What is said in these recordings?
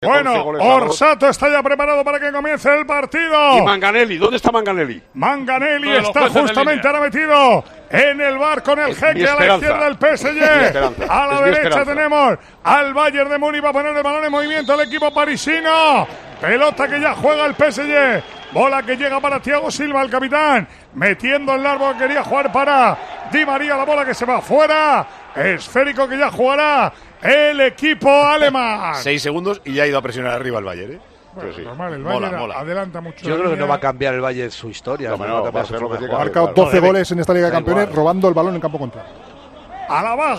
Bueno, Orsato está ya preparado para que comience el partido. ¿Y Manganelli? ¿Dónde está Manganelli? Manganelli está justamente ahora metido en el bar con el jeque a la izquierda del PSG. A la derecha tenemos al Bayern de Múnich. Va a poner el balón en movimiento el equipo parisino. Pelota que ya juega el PSG. Bola que llega para Thiago Silva, el capitán. Metiendo el largo que quería jugar para Di María. La bola que se va afuera. Esférico que ya jugará el equipo alemán. 6 segundos y ya ha ido a presionar arriba el Bayern, ¿eh? Bueno, sí. Normal, el Bayern mola. Adelanta mucho. Yo creo que no va a cambiar el Bayern su historia. Ha marcado 12 goles en esta Liga de Campeones robando el balón en campo contrario. Alaba,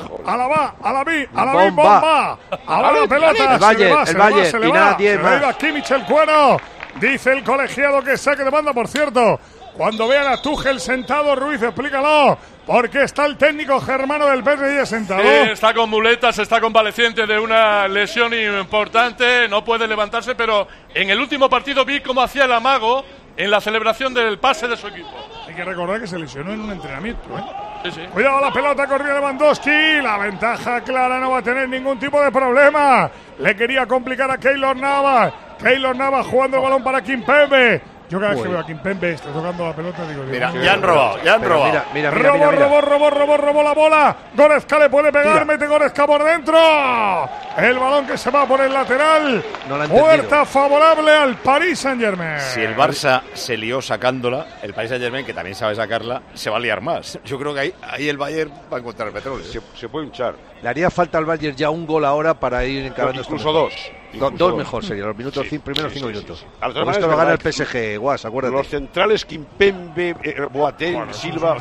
bomba. Ahora la pelota. El Bayern, se le va. Se le va Kimmich el cuero. Dice el colegiado que saque de banda, por cierto. Cuando vean a Tuchel sentado, Ruiz, explícalo. ¿Por qué está el técnico germano del PSG sentado? Está con muletas, está convaleciente de una lesión importante, no puede levantarse, pero en el último partido vi cómo hacía el amago en la celebración del pase de su equipo. Hay que recordar que se lesionó en un entrenamiento, ¿eh? Sí. Cuidado la pelota, corría Lewandowski. La ventaja clara, no va a tener ningún tipo de problema. Le quería complicar a Keylor Navas. Keylor Navas jugando el balón para Kimpembe. Yo cada vez que veo a Kimpembe está tocando la pelota, digo... Mira, ya han robado. Mira. Robó la bola. Goretzka le puede pegar, mete Goretzka por dentro. El balón que se va por el lateral. Puerta favorable al Paris Saint-Germain. Si el Barça se lió sacándola, el Paris Saint-Germain, que también sabe sacarla, se va a liar más. Yo creo que ahí el Bayern va a encontrar el petróleo. Se puede hinchar. Le haría falta al Bayern ya un gol ahora para ir encarando. Incluso dos. Dos mejor sería, los minutos, primeros 5 minutos. Con esto lo gana el PSG, Guas, acuérdate. Los centrales Kimpembe, Boateng, Silva...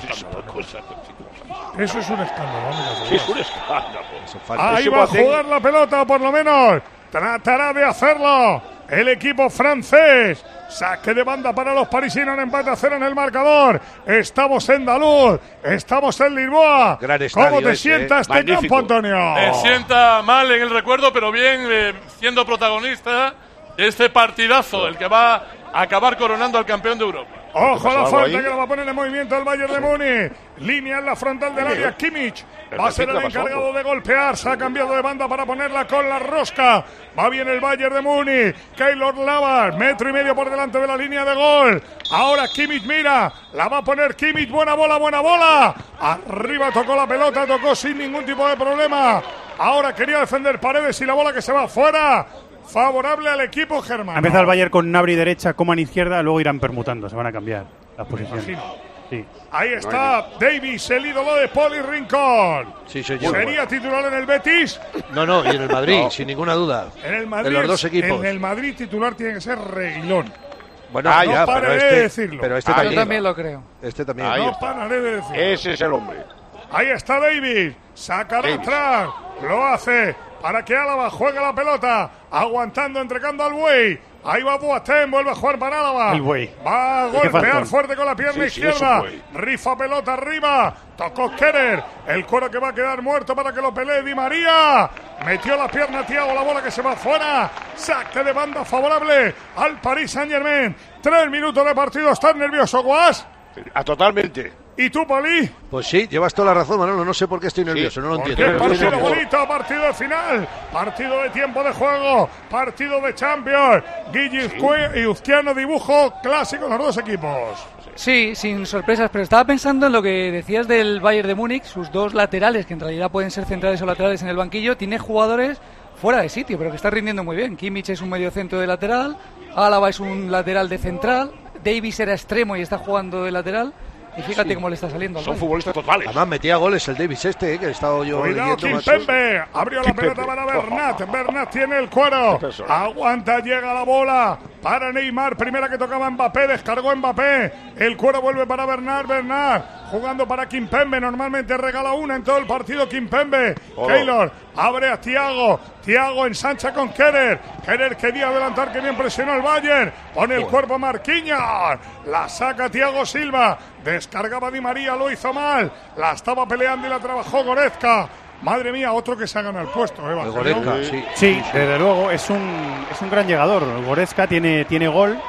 Eso es un escándalo. Sí, es un escándalo. Ahí va a jugar la pelota, por lo menos. Tratará de hacerlo el equipo francés. Saque de banda para los parisinos, empate a 0 en el marcador. Estamos en Daluz, estamos en Lisboa. ¿Cómo te sienta este campo, Antonio? Me sienta mal en el recuerdo, pero bien siendo protagonista de este partidazo, el que va a acabar coronando al campeón de Europa. Ojo a la falta que la va a poner en movimiento el Bayern de Múnich. Línea en la frontal del área. Kimmich va a ser el encargado de golpear. Se ha cambiado de banda para ponerla con la rosca. Va bien el Bayern de Múnich. Keylor Navas, 1,5 metros por delante de la línea de gol. Ahora Kimmich mira. La va a poner Kimmich. Buena bola. Arriba tocó la pelota. Tocó sin ningún tipo de problema. Ahora quería defender Paredes y la bola que se va afuera. Favorable al equipo germano. Empieza el Bayern con Gnabry derecha, Coman izquierda, luego irán permutando, se van a cambiar las posiciones. Sí. Ahí está Davies, el ídolo de Poli Rincón. Sí, señor. ¿Sería titular en el Betis? No, y en el Madrid, sin ninguna duda. En el Madrid, de los dos equipos. En el Madrid titular tiene que ser Reguilón. Bueno, no pararé de decirlo. Pero yo también lo creo. Este también. No pararé de decirlo. Ese es el hombre. Ahí está Davies. Sacará atrás. Lo hace para que Álava juegue la pelota. Aguantando, entregando al Buey. Ahí va Boateng, vuelve a jugar para Álava. El Buey. Va a golpear fuerte con la pierna izquierda. Rifa pelota arriba. Tocó Kerer. El cuero que va a quedar muerto para que lo pelee Di María. Metió la pierna Thiago, la bola que se va fuera. Saque de banda favorable al Paris Saint-Germain. 3 minutos de partido. ¿Estás nervioso, Guas? Totalmente. ¿Y tú, Poli? Pues sí, llevas toda la razón, Manolo. No sé por qué estoy nervioso, no lo entiendo. Partido bonito, partido de final, partido de tiempo de juego, partido de Champions. Guille y Uzquiano, dibujo clásico los dos equipos. Sí, sin sorpresas, pero estaba pensando en lo que decías del Bayern de Múnich, sus dos laterales, que en realidad pueden ser centrales o laterales en el banquillo, tiene jugadores fuera de sitio, pero que están rindiendo muy bien. Kimmich es un mediocentro de lateral, Álava es un lateral de central, Davies era extremo y está jugando de lateral. Y fíjate cómo le está saliendo. Son futbolistas totales. Además metía goles el Davies que he estado yo leyendo. Kimpembe abrió la pelota para Bernat. Bernat tiene el cuero. Aguanta, llega la bola para Neymar. Primera que tocaba Mbappé, descargó Mbappé. El cuero vuelve para Bernat. Jugando para Kimpembe. Normalmente regala una en todo el partido Kimpembe. Keylor abre a Thiago. Thiago ensancha con Kerer. Kerer quería adelantar, que bien presionó el Bayern. Pone el cuerpo a Marquinhos. La saca Thiago Silva. Descargaba Di María, lo hizo mal. La estaba peleando y la trabajó Goretzka. Madre mía, otro que se ha ganado el puesto. Sí, desde luego, es un gran llegador. Goretzka tiene gol.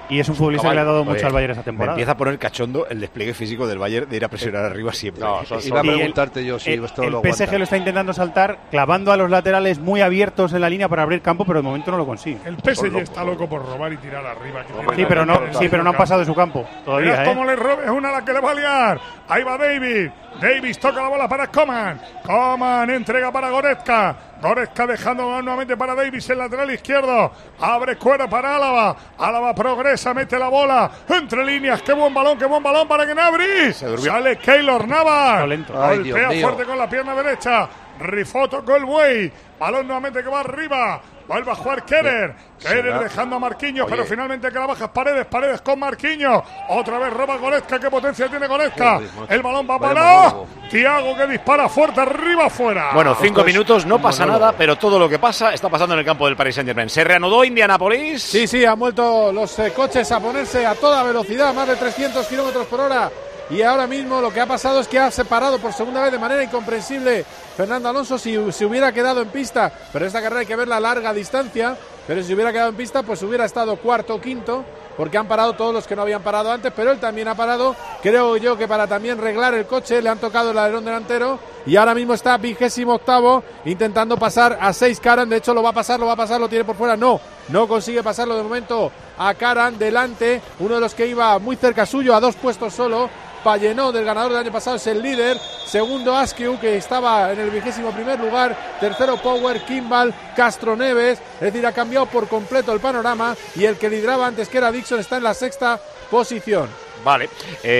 Y es un futbolista que le ha dado mucho al Bayern esta Me temporada. empieza a poner cachondo el despliegue físico del Bayern de ir a presionar arriba siempre. Iba a preguntarte yo si esto el lo PSG aguanta. lo está intentando saltar, clavando a los laterales muy abiertos en la línea para abrir campo, pero de momento no lo consigue. El PSG está loco por robar y tirar arriba. Sí, pero no han pasado de su campo todavía. Mirad cómo le robe, es una a la que le va a liar. Ahí va David. Davis toca la bola para Coman. Coman entrega para Goretzka. Goretzka dejando nuevamente para Davis el lateral izquierdo. Abre cuero para Álava. Álava progresa, mete la bola entre líneas. Qué buen balón para Gnabry. Sale Keylor Navas. Golpea fuerte con la pierna derecha. Rifoto Goldway. Balón nuevamente que va arriba. Vuelve a jugar Kerer. Kerer dejando a Marquinhos, pero finalmente que la baja es Paredes con Marquinhos. Otra vez roba Goretzka. ¿Qué potencia tiene Goretzka? El balón va para Thiago, que dispara fuerte arriba afuera. Bueno, 5 minutos, no pasa nada, pero todo lo que pasa está pasando en el campo del Paris Saint-Germain. Se reanudó Indianapolis. Sí, han vuelto los coches a ponerse a toda velocidad, más de 300 kilómetros por hora. Y ahora mismo lo que ha pasado es que ha separado por segunda vez de manera incomprensible Fernando Alonso si hubiera quedado en pista. Pero esta carrera hay que verla a larga distancia. Pero si hubiera quedado en pista, pues hubiera estado cuarto o quinto, porque han parado todos los que no habían parado antes. Pero él también ha parado, creo yo que para también reglar el coche. Le han tocado el alerón delantero y ahora mismo está 28º intentando pasar a 6 Karan. De hecho lo va a pasar, lo tiene por fuera. No consigue pasarlo de momento a Karan. Delante, uno de los que iba muy cerca suyo, a 2 puestos solo. Pallenó, del ganador del año pasado, es el líder. Segundo Askew, que estaba en el 21º lugar. Tercero Power, Kimball, Castro Neves. Es decir, ha cambiado por completo el panorama. Y el que lideraba antes, que era Dixon, está en la 6ª posición. Vale,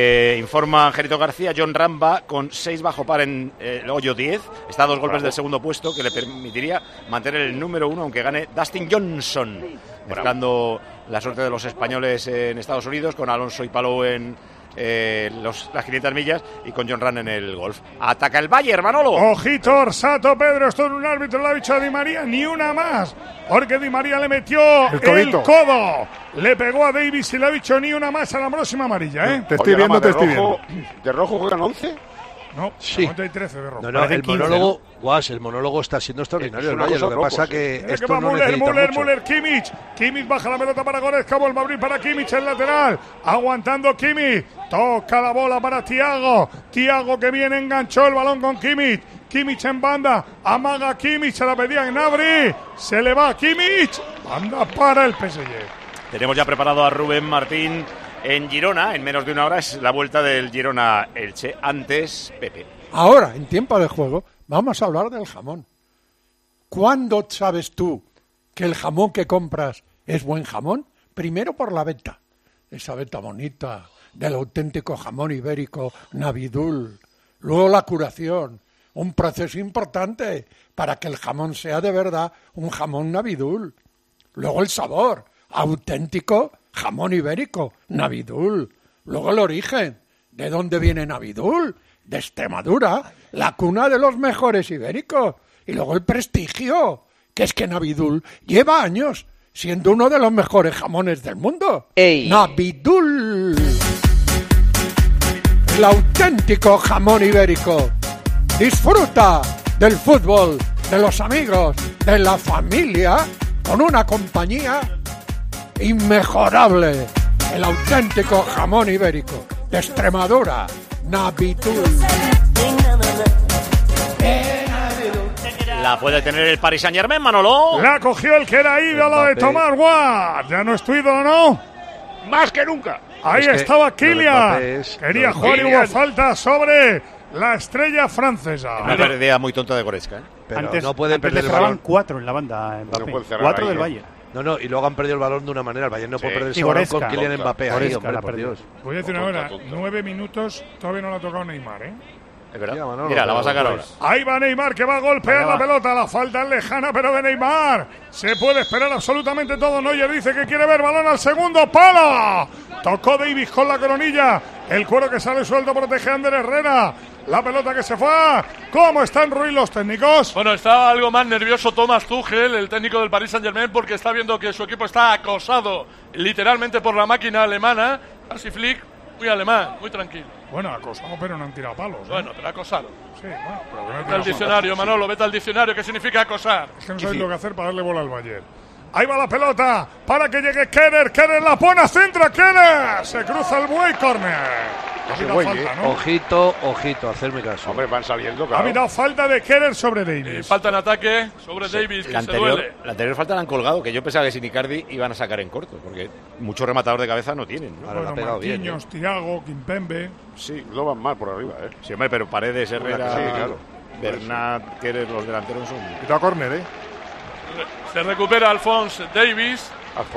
informa Angelito García, John Ramba con 6 bajo par en el hoyo 10, está a 2 golpes del segundo puesto, que le permitiría mantener el número 1 aunque gane Dustin Johnson, mezclando la suerte de los españoles en Estados Unidos con Alonso y Palou en las 500 millas y con John Ram en el golf. Ataca el Bayern, Manolo. Ojito, Orsato, Pedro, esto es un árbitro, le ha dicho a Di María, ni una más, porque Di María le metió el codo, le pegó a Davis y le ha dicho ni una más a la próxima amarilla, ¿eh? Te estoy viendo. ¿De rojo juegan 11? No, sí. 13 de rojo. No, el monólogo, el monólogo está siendo extraordinario. Lo que pasa que esto no necesita mucho. Müller, Kimmich baja la pelota para Goretzka, vuelve a abrir para Kimmich el lateral, aguantando Kimmich, toca la bola para Thiago que viene, enganchó el balón con Kimmich en banda, amaga Kimmich, se la pedía Gnabry, se le va a Kimmich, banda para el PSG. Tenemos ya preparado a Rubén Martín en Girona, en menos de una hora es la vuelta del Girona-Elche. Antes, Pepe. Ahora, en tiempo de juego, vamos a hablar del jamón. ¿Cuándo sabes tú que el jamón que compras es buen jamón? Primero por la veta, esa veta bonita del auténtico jamón ibérico Navidul. Luego la curación, un proceso importante para que el jamón sea de verdad un jamón Navidul. Luego el sabor, auténtico jamón ibérico, Navidul. Luego el origen. ¿De dónde viene Navidul? De Extremadura, la cuna de los mejores ibéricos. Y luego el prestigio, que es que Navidul lleva años siendo uno de los mejores jamones del mundo. ¡Ey! Navidul. El auténtico jamón ibérico. Disfruta del fútbol, de los amigos, de la familia, con una compañía inmejorable, el auténtico jamón ibérico de Extremadura, Navidul. La puede tener el Paris Saint-Germain, Manolo. La cogió el que era ídolo de Tomás Guard. Ya no es tu ídolo, ¿no? Más que nunca. Ahí estaba Kylian. Quería jugar y hubo falta sobre la estrella francesa. Una pérdida muy tonta de Goretzka, ¿eh? Pero antes, no pueden perder el balón. balón. 4 en la banda, Mbappé. No 4 del Bayern. No, y luego han perdido el balón de una manera. El Bayern no puede perder ese Goretzka, balón con Kylian Mbappé. Ahí, hombre, por Dios. Voy a decir una hora, 9 minutos, todavía no la ha tocado Neymar, ¿eh? Es verdad. Manolo, mira, la va a sacar ahora. Ahí va Neymar, que va a golpear la pelota. La falta es lejana, pero de Neymar. Se puede esperar absolutamente todo. Neuer dice que quiere ver balón al segundo palo. Tocó Davis con la coronilla. El cuero que sale suelto protege a Ander Herrera. La pelota que se fue. ¿Cómo están Ruiz los técnicos? Bueno, está algo más nervioso Thomas Tuchel, el técnico del Paris Saint-Germain, porque está viendo que su equipo está acosado literalmente por la máquina alemana. Hansi Flick, muy alemán, muy tranquilo. Bueno, acosado, pero no han tirado palos, ¿eh? Bueno, pero acosado. Sí, bueno, pero no vete al diccionario, Manolo, vete al diccionario. ¿Qué significa acosar? Es que no sabéis lo que hacer para darle bola al Bayern. Ahí va la pelota para que llegue Keller. Keller la pone, centra Keller. Se cruza el buey, córner. Falta, ¿no? Ojito, hacerme caso. Hombre, van saliendo, claro. Ha habido falta de Keller sobre Davis. Falta en ataque sobre Davis, que se duele. La anterior falta la han colgado, que yo pensaba que sin Icardi iban a sacar en corto, porque mucho rematador de cabeza no tienen, ¿no? Bueno, la ha pegado bien. Thiago, Kimpembe. Sí, lo van mal por arriba, ¿eh? Sí, hombre, pero Paredes, Herrera, sí, claro. Bernat, Keller, los delanteros son... Quita a córner, ¿eh? Se recupera Alphonse Davis.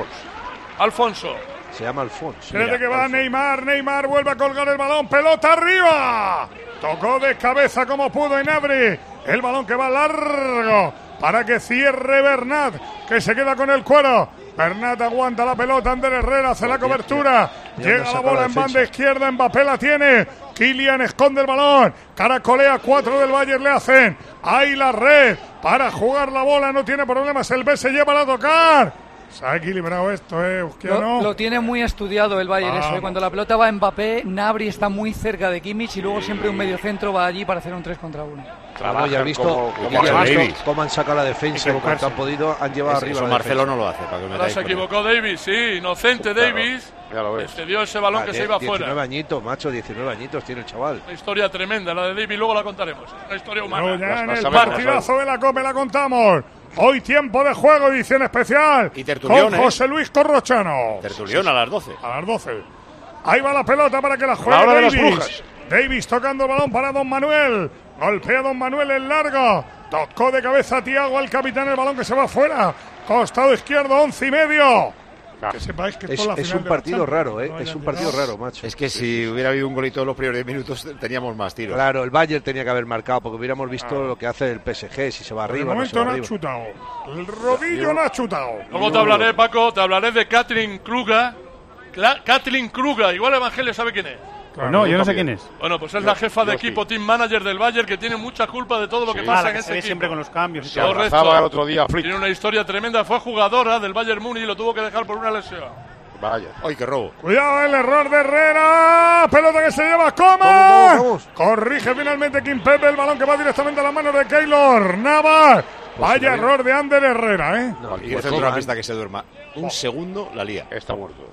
Alfonso. Se llama Alfonso. Espérate que va Neymar vuelve a colgar el balón, pelota arriba. Tocó de cabeza como pudo Gnabry. El balón que va largo para que cierre Bernat, que se queda con el cuero. Bernat aguanta la pelota, Ander Herrera hace la cobertura. Llega la bola en banda izquierda, Mbappé la tiene. Kylian esconde el balón, caracolea, 4 del Bayern le hacen. Ahí la red para jugar la bola, no tiene problemas, el B se lleva a tocar. Se ha equilibrado esto, Uzquiano. Lo tiene muy estudiado el Bayern eso, Cuando la pelota va a Mbappé, Gnabry está muy cerca de Kimmich y luego siempre un mediocentro va allí para hacer un 3 contra 1. Claro, ya has visto cómo han sacado la defensa, como han podido, han llevado arriba. Eso Marcelo no lo hace. Ahora se equivocó Davis, sí, inocente Davis. Ya lo ves. Cedió ese balón que se iba fuera. 19 añitos, macho, 19 añitos tiene el chaval. Una historia tremenda, la de Davis, luego la contaremos. Una historia humana. No, ya en el partidazo de la Copa la contamos. Hoy tiempo de juego, edición especial. Y tertulión, con José Luis Corrochano. Tertulión a las 12. A las 12. Ahí va la pelota para que la juegue Davis. Davis tocando el balón para Don Manuel. Golpea Don Manuel en largo. Tocó de cabeza Thiago al capitán, el balón que se va fuera. Costado izquierdo, 11:30. Que sepáis que es un partido raro, ¿eh? Es un partido raro, macho. Es que si hubiera habido un golito en los primeros 10 minutos teníamos más tiros. Claro, el Bayern tenía que haber marcado porque hubiéramos visto lo que hace el PSG, si se va arriba. De momento no ha chutado. El rodillo no ha chutado. Luego te hablaré, Paco, te hablaré de Kathleen Kruger. Kathleen Kruger, igual Evangelio sabe quién es. Claro, no, yo no sé quién es. Bueno, pues es la jefa de equipo, team manager del Bayern, que tiene mucha culpa de todo lo que pasa en ese equipo. Siempre con los cambios. Se abrazaba el otro día. Tiene una historia tremenda, fue jugadora del Bayern Múnich y lo tuvo que dejar por una lesión. Vaya. ¡Ay, qué robo! Cuidado, el error de Herrera. Pelota que se lleva Coman. Vamos. Corrige finalmente Kimpembe, el balón que va directamente a las manos de Keylor Navas. Vaya error de Ander Herrera, Cualquier centrocampista que se duerma un segundo la lía. Está muerto.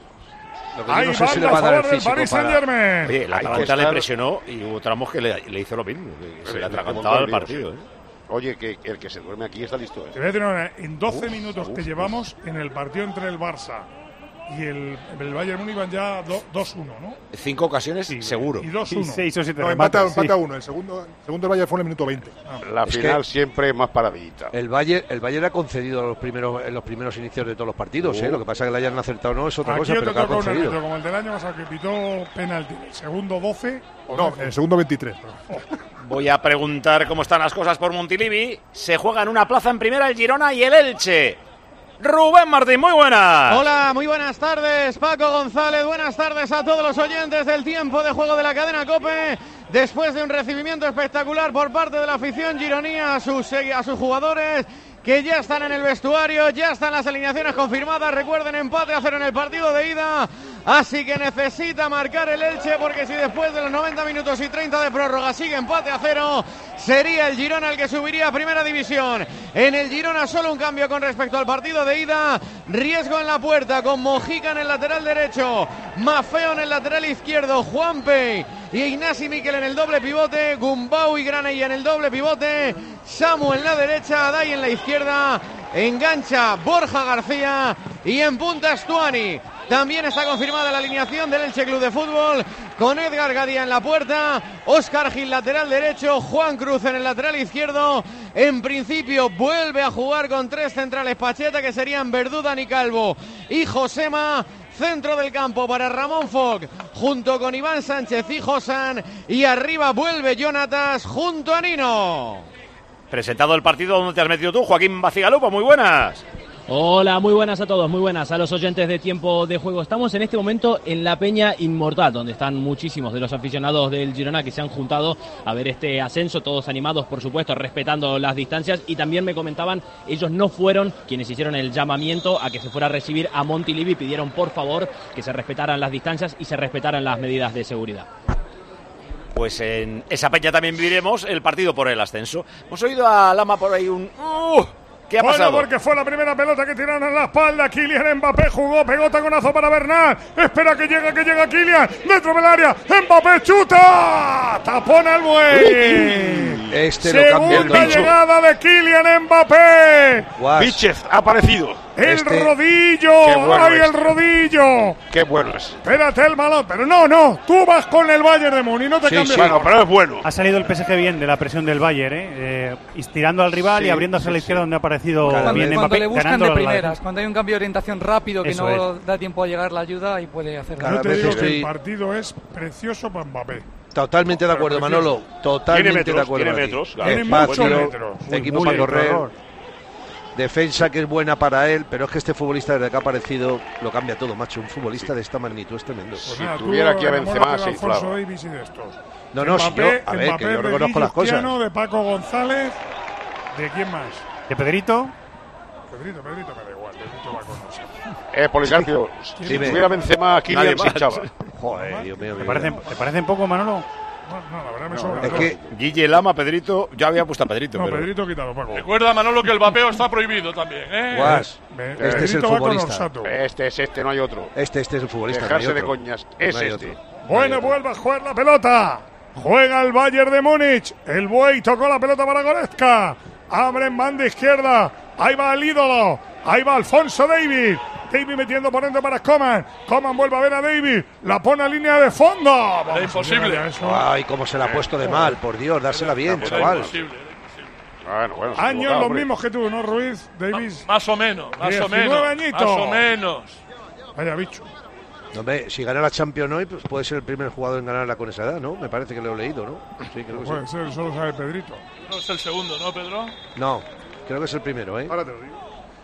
Ahí va a favor del Paris Saint-Germain. Oye, la Atalanta le presionó y hubo tramos que le hizo lo mismo. Que se le atragantaba el partido. Oye, que el que se duerme aquí está listo. Te voy a decir una, en 12 minutos que llevamos en el partido entre el Barça y el Bayern Múnich van ya 2-1, ¿no? 5 ocasiones, seguro. Y 2-1. 6 o 7 empata a 1. El segundo del Bayern fue en el minuto 20. La final siempre es más paradita. El Bayern ha concedido en los primeros inicios de todos los partidos. Lo que pasa es que le hayan acertado no es otra cosa, pero que ha concedido. Como el del año pasado que pitó penalti. El segundo 12. No, el segundo 23. Voy a preguntar cómo están las cosas por Montilivi. Se juega en una plaza en primera el Girona y el Elche. Rubén Martín, muy buenas. Hola, muy buenas tardes, Paco González. Buenas tardes a todos los oyentes del tiempo de juego de la cadena COPE. Después de un recibimiento espectacular por parte de la afición gironía a sus jugadores, que ya están en el vestuario, ya están las alineaciones confirmadas. Recuerden, empate a 0 en el partido de ida. Así que necesita marcar el Elche, porque si después de los 90 minutos y 30 de prórroga sigue empate a 0, sería el Girona el que subiría a primera división. En el Girona solo un cambio con respecto al partido de ida. Riesgo en la puerta con Mojica en el lateral derecho, Maffeo en el lateral izquierdo, Juanpe y Ignasi Miquel en el doble pivote, Gumbau y Granella en el doble pivote, Samu en la derecha, Adai en la izquierda, engancha Borja García y en punta Stuani. También está confirmada la alineación del Elche Club de Fútbol, con Edgar Gadía en la puerta, Óscar Gil lateral derecho, Juan Cruz en el lateral izquierdo. En principio vuelve a jugar con 3 centrales Pacheta, que serían Verdú, Dani Calvo y Josema. Centro del campo para Ramón Foc junto con Iván Sánchez y Josan, y arriba vuelve Jonatas junto a Nino. Presentado el partido, ¿dónde te has metido tú, Joaquín Bacigalupo? Muy buenas. Hola, muy buenas a todos, muy buenas a los oyentes de Tiempo de Juego. Estamos en este momento en la Peña Inmortal, donde están muchísimos de los aficionados del Girona que se han juntado a ver este ascenso, todos animados, por supuesto, respetando las distancias, y también me comentaban, ellos no fueron quienes hicieron el llamamiento a que se fuera a recibir a Montilivi, pidieron por favor que se respetaran las distancias y se respetaran las medidas de seguridad. Pues en esa peña también viviremos el partido por el ascenso. Hemos oído a Lama por ahí un... ¿Qué ha pasado? Bueno, porque fue la primera pelota que tiraron en la espalda. Kylian Mbappé jugó, pegó taconazo para Bernat. Espera que llega Kylian. Dentro del área. Mbappé chuta. Tapona el buey. Segunda llegada de Kylian Mbappé. Víchez ha aparecido. El rodillo. Bueno ¡Ay, el rodillo! Qué bueno es. Espérate el balón. Pero no. Tú vas con el Bayern de Múnich. No te cambies. Bueno, pero es bueno. Ha salido el PSG bien de la presión del Bayern, estirando al rival y abriéndose a la izquierda donde ha aparecido bien Mbappé. Cuando le buscan de primeras, cuando hay un cambio de orientación rápido que no da tiempo a llegar la ayuda y puede hacer Yo te digo que el partido es precioso para Mbappé. Totalmente de acuerdo, Manolo. Totalmente de acuerdo. Tiene metros. Tiene muchos metros. Equipo para correr. Defensa que es buena para él, pero es que este futbolista desde que ha aparecido lo cambia todo, macho. Un futbolista de esta magnitud es tremendo. Pues nada, si tuviera aquí a Benzema se inflaba. No, Mbappé, a ver, que yo reconozco las cosas. De Paco González, ¿de quién más? ¿De Pedrito? Pedrito me da igual, Pedrito va con nosotros. Policarpio, si tuviera Benzema aquí nadie se echaba. Joder, Dios mío. ¿Te parecen poco, Manolo? No, la verdad me sobra. Es que Guille Lama, Pedrito, yo había puesto a Pedrito. No, pero... Pedrito quítalo, Paco. Recuerda, Manolo, que el vapeo está prohibido también, Guas. Este es el futbolista. Este, no hay otro. Este es el futbolista. Dejarse de coñas. Es no este. Bueno, vuelve a jugar la pelota. Juega el Bayern de Múnich. El buey tocó la pelota para Goretzka. Abre en banda izquierda. Ahí va el ídolo. Ahí va Alfonso David. David metiendo por dentro para Coman. Coman vuelve a ver a David. La pone a línea de fondo. Era imposible. Ay, cómo se la ha puesto de mal. Por Dios, dársela bien, chaval. Bueno, años los mismos que tú, ¿no, Ruiz? Davis. Más o menos. 19 añitos. Más o menos. Vaya bicho. Hombre, si gana la Champions hoy, pues puede ser el primer jugador en ganarla con esa edad, ¿no? Me parece que lo he leído, ¿no? Sí, creo que puede ser, eso lo sabe Pedrito. No es el segundo, ¿no, Pedro? No, creo que es el primero, ¿eh? Ahora te lo digo.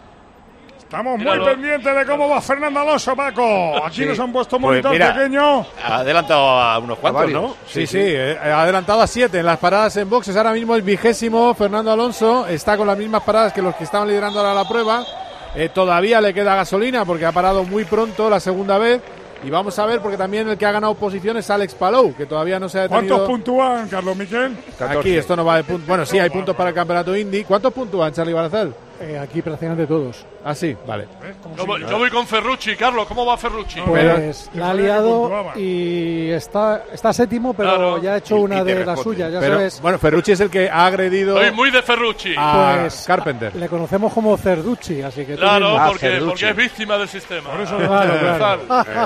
Estamos muy pendientes de cómo va Fernando Alonso, Paco. Aquí nos han puesto un monitor pequeño. Ha adelantado a unos cuantos, ¿no? Sí, ha adelantado a 7 en las paradas en boxes. Ahora mismo es 20º. Fernando Alonso está con las mismas paradas que los que estaban liderando ahora la prueba. Todavía le queda gasolina porque ha parado muy pronto la segunda vez. Y vamos a ver, porque también el que ha ganado posiciones es Alex Palou, que todavía no se ha detenido. ¿Cuántos puntúan, Carlos Miquel? 14. Aquí esto no va de puntos. Bueno, sí, hay puntos para el campeonato Indy. ¿Cuántos puntúan, Charlie Barazal? Aquí prácticamente todos. Ah, sí, vale. Yo voy con Ferrucci, Carlos. ¿Cómo va Ferrucci? Pues la ha liado y está séptimo, pero ya ha hecho una de las suyas. Ya sabes. Bueno, Ferrucci es el que ha agredido. Soy muy de Ferrucci. Pues Carpenter. Le conocemos como Cerducci, así que. Claro, porque es víctima del sistema. Por eso claro.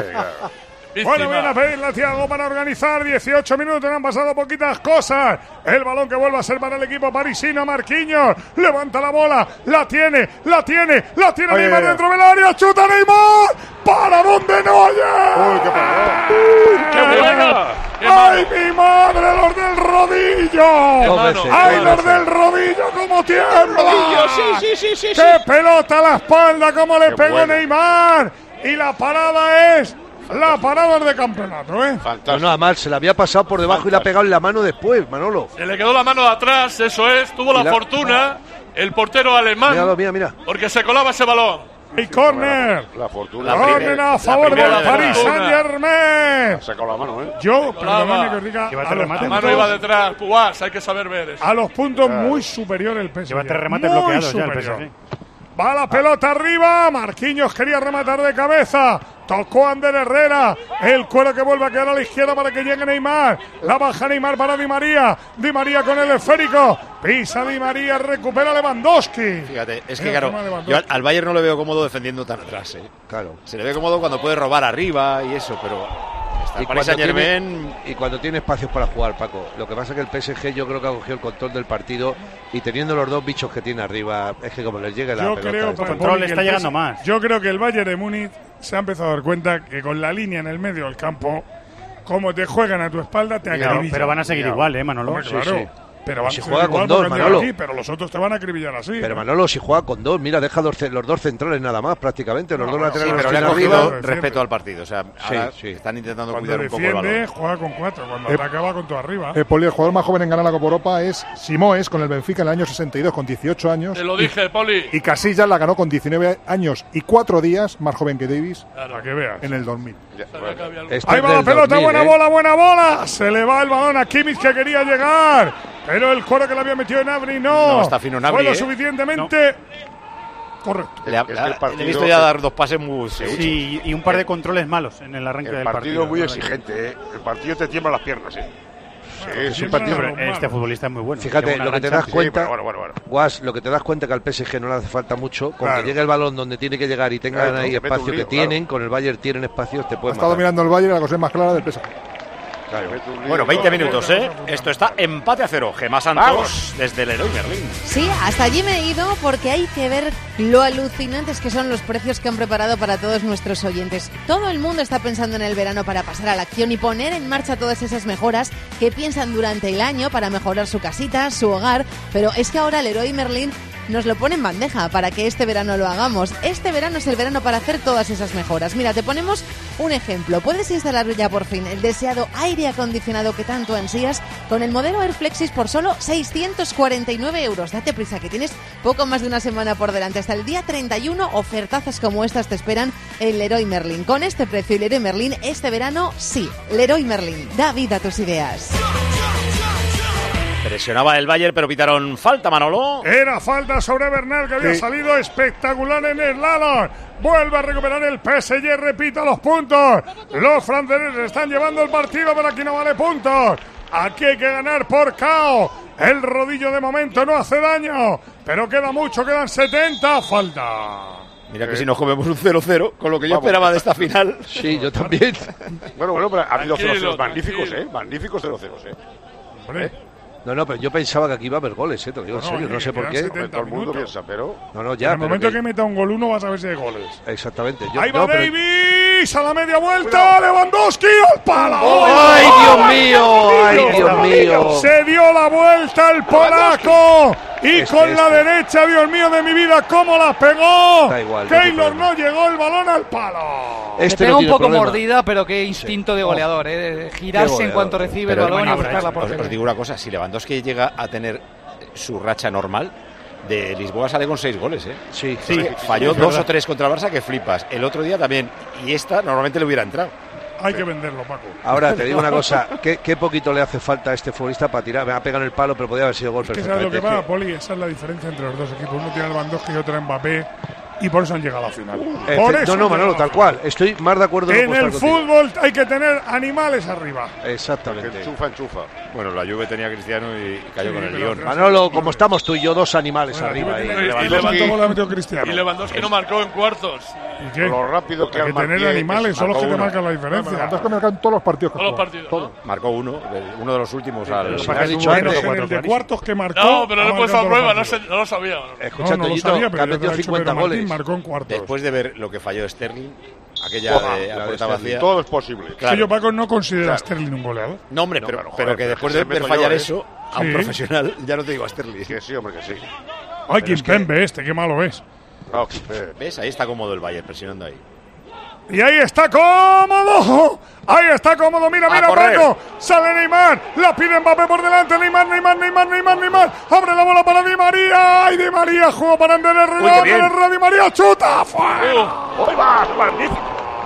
Bueno, viene a pedirle a Thiago para organizar. 18 minutos, han pasado poquitas cosas. El balón que vuelve a ser para el equipo parisino. Marquinhos levanta la bola, la tiene Neymar dentro del área. Chuta Neymar. ¿Para dónde no oye? ¡Qué buena! ¡Ay, mi madre! ¡Los del rodillo! ¡Ay, los del rodillo! ¡Cómo tiembla! Sí. ¡Qué pelota a la espalda! ¡Cómo le pegó Neymar! Y la parada es la parada de campeonato, ¿eh? Fantástico. No, nada mal, se la había pasado por debajo y le ha pegado en la mano después, Manolo. Se le quedó la mano de atrás, eso es. Tuvo la fortuna el portero alemán. Mira. Porque se colaba ese balón. Y córner. La fortuna. Córner a favor del Paris Saint-Germain. Ha sacado la mano, ¿eh? Yo, perdóname que os diga. La mano iba detrás. Puás, hay que saber ver eso. A los puntos muy superior el PSG. Lleva 3 remates bloqueados ya el PSG. Va la pelota arriba. Marquinhos quería rematar de cabeza. Tocó Ander Herrera. El cuero que vuelve a quedar a la izquierda para que llegue Neymar. La baja Neymar para Di María. Di María con el esférico. Pisa Di María. Recupera Lewandowski. Fíjate, es que claro, yo al Bayern no le veo cómodo defendiendo tan atrás, ¿eh? Claro. Se le ve cómodo cuando puede robar arriba y eso, pero... Y cuando tiene espacios para jugar, Paco. Lo que pasa es que el PSG yo creo que ha cogido el control del partido y teniendo los dos bichos que tiene arriba, es que como les llegue la pelota... El control está llegando más. Yo creo que el Bayern de Múnich se ha empezado a dar cuenta que con la línea en el medio del campo, como te juegan a tu espalda, te acribillan. Pero van a seguir igual, Manolo. Claro. Sí. Pero si juega con dos, Manolo. Aquí, pero los otros te van a acribillar así. Pero Manolo, si juega con dos, mira, deja los dos centrales nada más, prácticamente. Los dos laterales. Sí, pero le ha cogido respeto al partido. O sea, están intentando cuando cuidar un poco el balón. Juega con 4. Cuando ataca va con todo arriba. Poli, el jugador más joven en ganar la Copa Europa es Simoes con el Benfica en el año 62, con 18 años. Te lo dije, Poli. Y Casillas la ganó con 19 años y 4 días, más joven que Davis, para que veas. En el 2000. Ahí va la pelota, 2000, buena bola. Se le va el balón a Kimmich que quería llegar. pero el cuero que le había metido Gnabry no está fino Gnabry, fue lo suficientemente correcto. Le he visto ya dar 2 pases muy seguros. Sí, y un par de controles malos en el arranque del partido. El partido es muy exigente, El partido te tiembla las piernas, Es un partido. Este futbolista es muy bueno. Fíjate, lo que te das cuenta, bueno. Guas, lo que te das cuenta que al PSG no le hace falta mucho, con que llegue el balón donde tiene que llegar y tengan ahí espacio que tienen, con el Bayern tienen espacios, te pueden matar. Está dominando el Bayern, la cosa es más clara del PSG. Bueno, 20 minutos, Esto está empate a 0. Gemma Santos desde el Leroy Merlin. Sí, hasta allí me he ido porque hay que ver lo alucinantes que son los precios que han preparado para todos nuestros oyentes. Todo el mundo está pensando en el verano para pasar a la acción y poner en marcha todas esas mejoras que piensan durante el año para mejorar su casita, su hogar. Pero es que ahora Leroy Merlin nos lo pone en bandeja para que este verano lo hagamos. Este verano es el verano para hacer todas esas mejoras. Mira, te ponemos un ejemplo. Puedes instalar ya por fin el deseado aire acondicionado que tanto ansías con el modelo Airflexis por solo 649 euros. Date prisa, que tienes poco más de una semana por delante. Hasta el día 31, ofertazas como estas te esperan en Leroy Merlin. Con este precio y Leroy Merlin, este verano, sí. Leroy Merlin, da vida a tus ideas. Presionaba el Bayern, pero pitaron falta, Manolo. Era falta sobre Bernal, que había salido espectacular en el slalom. Vuelve a recuperar el PSG, repita los puntos. Los franceses están llevando el partido, pero aquí no vale puntos. Aquí hay que ganar por KO. El rodillo de momento no hace daño, pero queda mucho, quedan 70. Falta. Mira que si nos comemos un 0-0, con lo que yo esperaba de esta final. Sí, yo también. Bueno, pero ha habido 0-0 magníficos, Magníficos 0-0, No, pero yo pensaba que aquí iba a haber goles, te lo digo en serio, no sé por qué. Todo el mundo piensa, pero... En el momento que meta un gol uno vas a ver si hay goles. Exactamente. Ahí va Davies, a la media vuelta, Lewandowski al palo. ¡Ay, Dios mío! ¡Ay, Dios mío! Se dio la vuelta el polaco y con la derecha, Dios mío de mi vida, cómo la pegó. Da igual, Keylor no llegó el balón al palo. Le pega un poco mordida, pero qué instinto de goleador, de girarse en cuanto recibe el balón y buscar la portería. Os digo una cosa, si Lewandowski llega a tener su racha normal, de Lisboa sale con 6 goles, Sí. Falló 2 o 3 contra el Barça que flipas. El otro día también. Y esta normalmente le hubiera entrado. Hay que venderlo, Paco. Ahora te digo una cosa, ¿qué poquito le hace falta a este futbolista para tirar? Me ha pegado en el palo, pero podría haber sido gol perfectamente. ¿Sabes lo que va, Poli? Esa es la diferencia entre los dos equipos. Uno tiene a Lewandowski y otro a Mbappé. Y por eso han llegado a la final. No, Manolo, tal cual. Estoy más de acuerdo. En el fútbol hay que tener animales arriba. Exactamente. Enchufa. Bueno, la Juve tenía a Cristiano y cayó con el Lyon. Manolo, como estamos tú y yo, 2 animales arriba. Y Lewandowski no marcó en cuartos. ¿Y qué? Lo rápido que hay que tener animales, son los que te marcan la diferencia. Lewandowski marcó en todos los partidos. Todos los partidos. Marcó uno de los últimos al... En el de cuartos que marcó... No, pero no he puesto a prueba, no lo sabía. Escucha, Toñito, que ha metido 50 goles. Marcó en cuartos. Después de ver lo que falló Sterling, aquella a puerta vacía. Todo es posible. Claro. Yo, Paco, no considero a Sterling un goleador. No, hombre, pero que después de ver fallar eso a un profesional, ya no te digo a Sterling. Que sí, hombre, que sí. Ay, Kimpembe qué malo es. ¿Ves? Ahí está cómodo el Bayern, presionando ahí. Y ahí está cómodo. Mira, Paco. Sale Neymar. La pide Mbappé por delante. Neymar. Abre la bola para Di María. Ay, Di María. Juego para Ander Herrera. Di María chuta. ¡Fuera! ¡Hoy va! ¡Magnífico!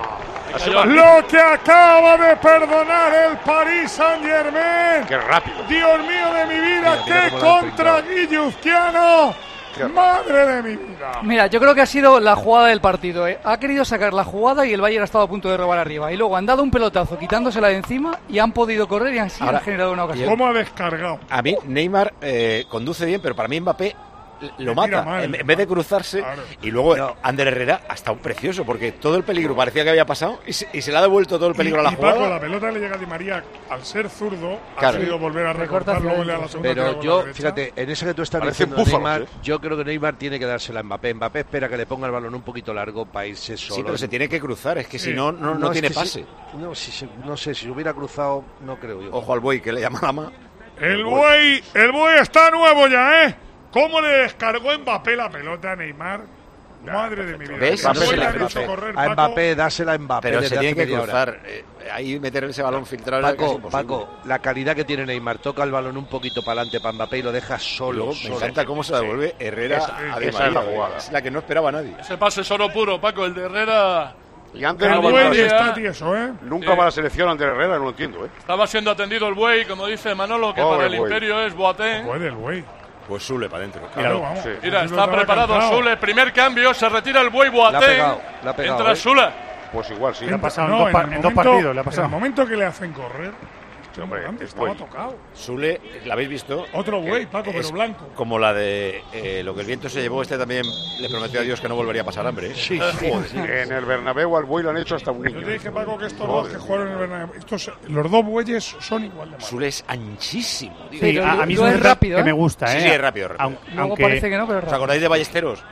Lo que acaba de perdonar el Paris Saint-Germain. ¡Qué rápido! Dios mío de mi vida. ¡Qué contra Guilluzquiano! ¡Madre de mi vida! Mira, yo creo que ha sido la jugada del partido. Ha querido sacar la jugada y el Bayern ha estado a punto de robar arriba. Y luego han dado un pelotazo quitándosela de encima y han podido correr y han generado una ocasión. ¿Cómo ha descargado? A mí Neymar conduce bien, pero para mí Mbappé lo mata. En vez de cruzarse, claro. Y luego Ander Herrera ha estado precioso, porque todo el peligro parecía que había pasado y se le ha devuelto todo el peligro a la jugada. Paco, la pelota le llega a Di María al ser zurdo, ha querido volver a recortar, luego le da la segunda. Pero yo, fíjate, en ese que tú estás diciendo de Neymar, yo creo que Neymar tiene que dársela a Mbappé. Mbappé espera que le ponga el balón un poquito largo para irse solo. Sí, pero se tiene que cruzar, es que si no tiene pase. No sé, si hubiera cruzado, no creo yo. Ojo al buey, que le llama Lama. El buey está nuevo ya, ¿Cómo le descargó Mbappé la pelota a Neymar? Madre de mi vida. ¿Ves? A Mbappé, dásela a Mbappé. Pero se tiene que cruzar. Ahí meter ese balón filtrado. Paco, la calidad que tiene Neymar. Toca el balón un poquito para adelante para Mbappé y lo deja solo. Me encanta cómo se la devuelve Herrera a Di María. Es la que no esperaba nadie. Ese pase es oro puro, Paco. El de Herrera Y Ander El no va a Buey la está tieso, ¿eh? Nunca va a la selección Ander Herrera, no lo entiendo, ¿eh? Estaba siendo atendido el Buey, como dice Manolo, que Oh, para el el Buey. Imperio es Boateng. Puede el Buey. Pues Sule para adentro. Claro, vamos. Sí. Mira, Eso está estaba preparado cansado. Sule. Primer cambio, se retira el Buey Boateng. Le ha pegado, Entra Sule. Pues igual, sí. Le ha pasado No, en dos partidos. Le ha En pasado. el momento que le hacen correr, Hombre, antes es estaba Buey. tocado. Sule, ¿la habéis visto? Otro Buey, Paco, pero Es blanco. Como la de lo que el viento se llevó, este también le prometió a Dios que no volvería a pasar hambre. Sí, en el Bernabéu al Buey lo han hecho hasta un Yo niño. te dije, Paco, que estos dos que jugaron en el Bernabéu, los dos bueyes son igual de malos. Sule es anchísimo, tío. Sí, Pero a mí no es es verdad rápido, que ¿eh? me gusta, Sí, ¿eh? sí, es rápido. Luego Aunque, parece que no, pero es ¿Os rápido. acordáis de Ballesteros?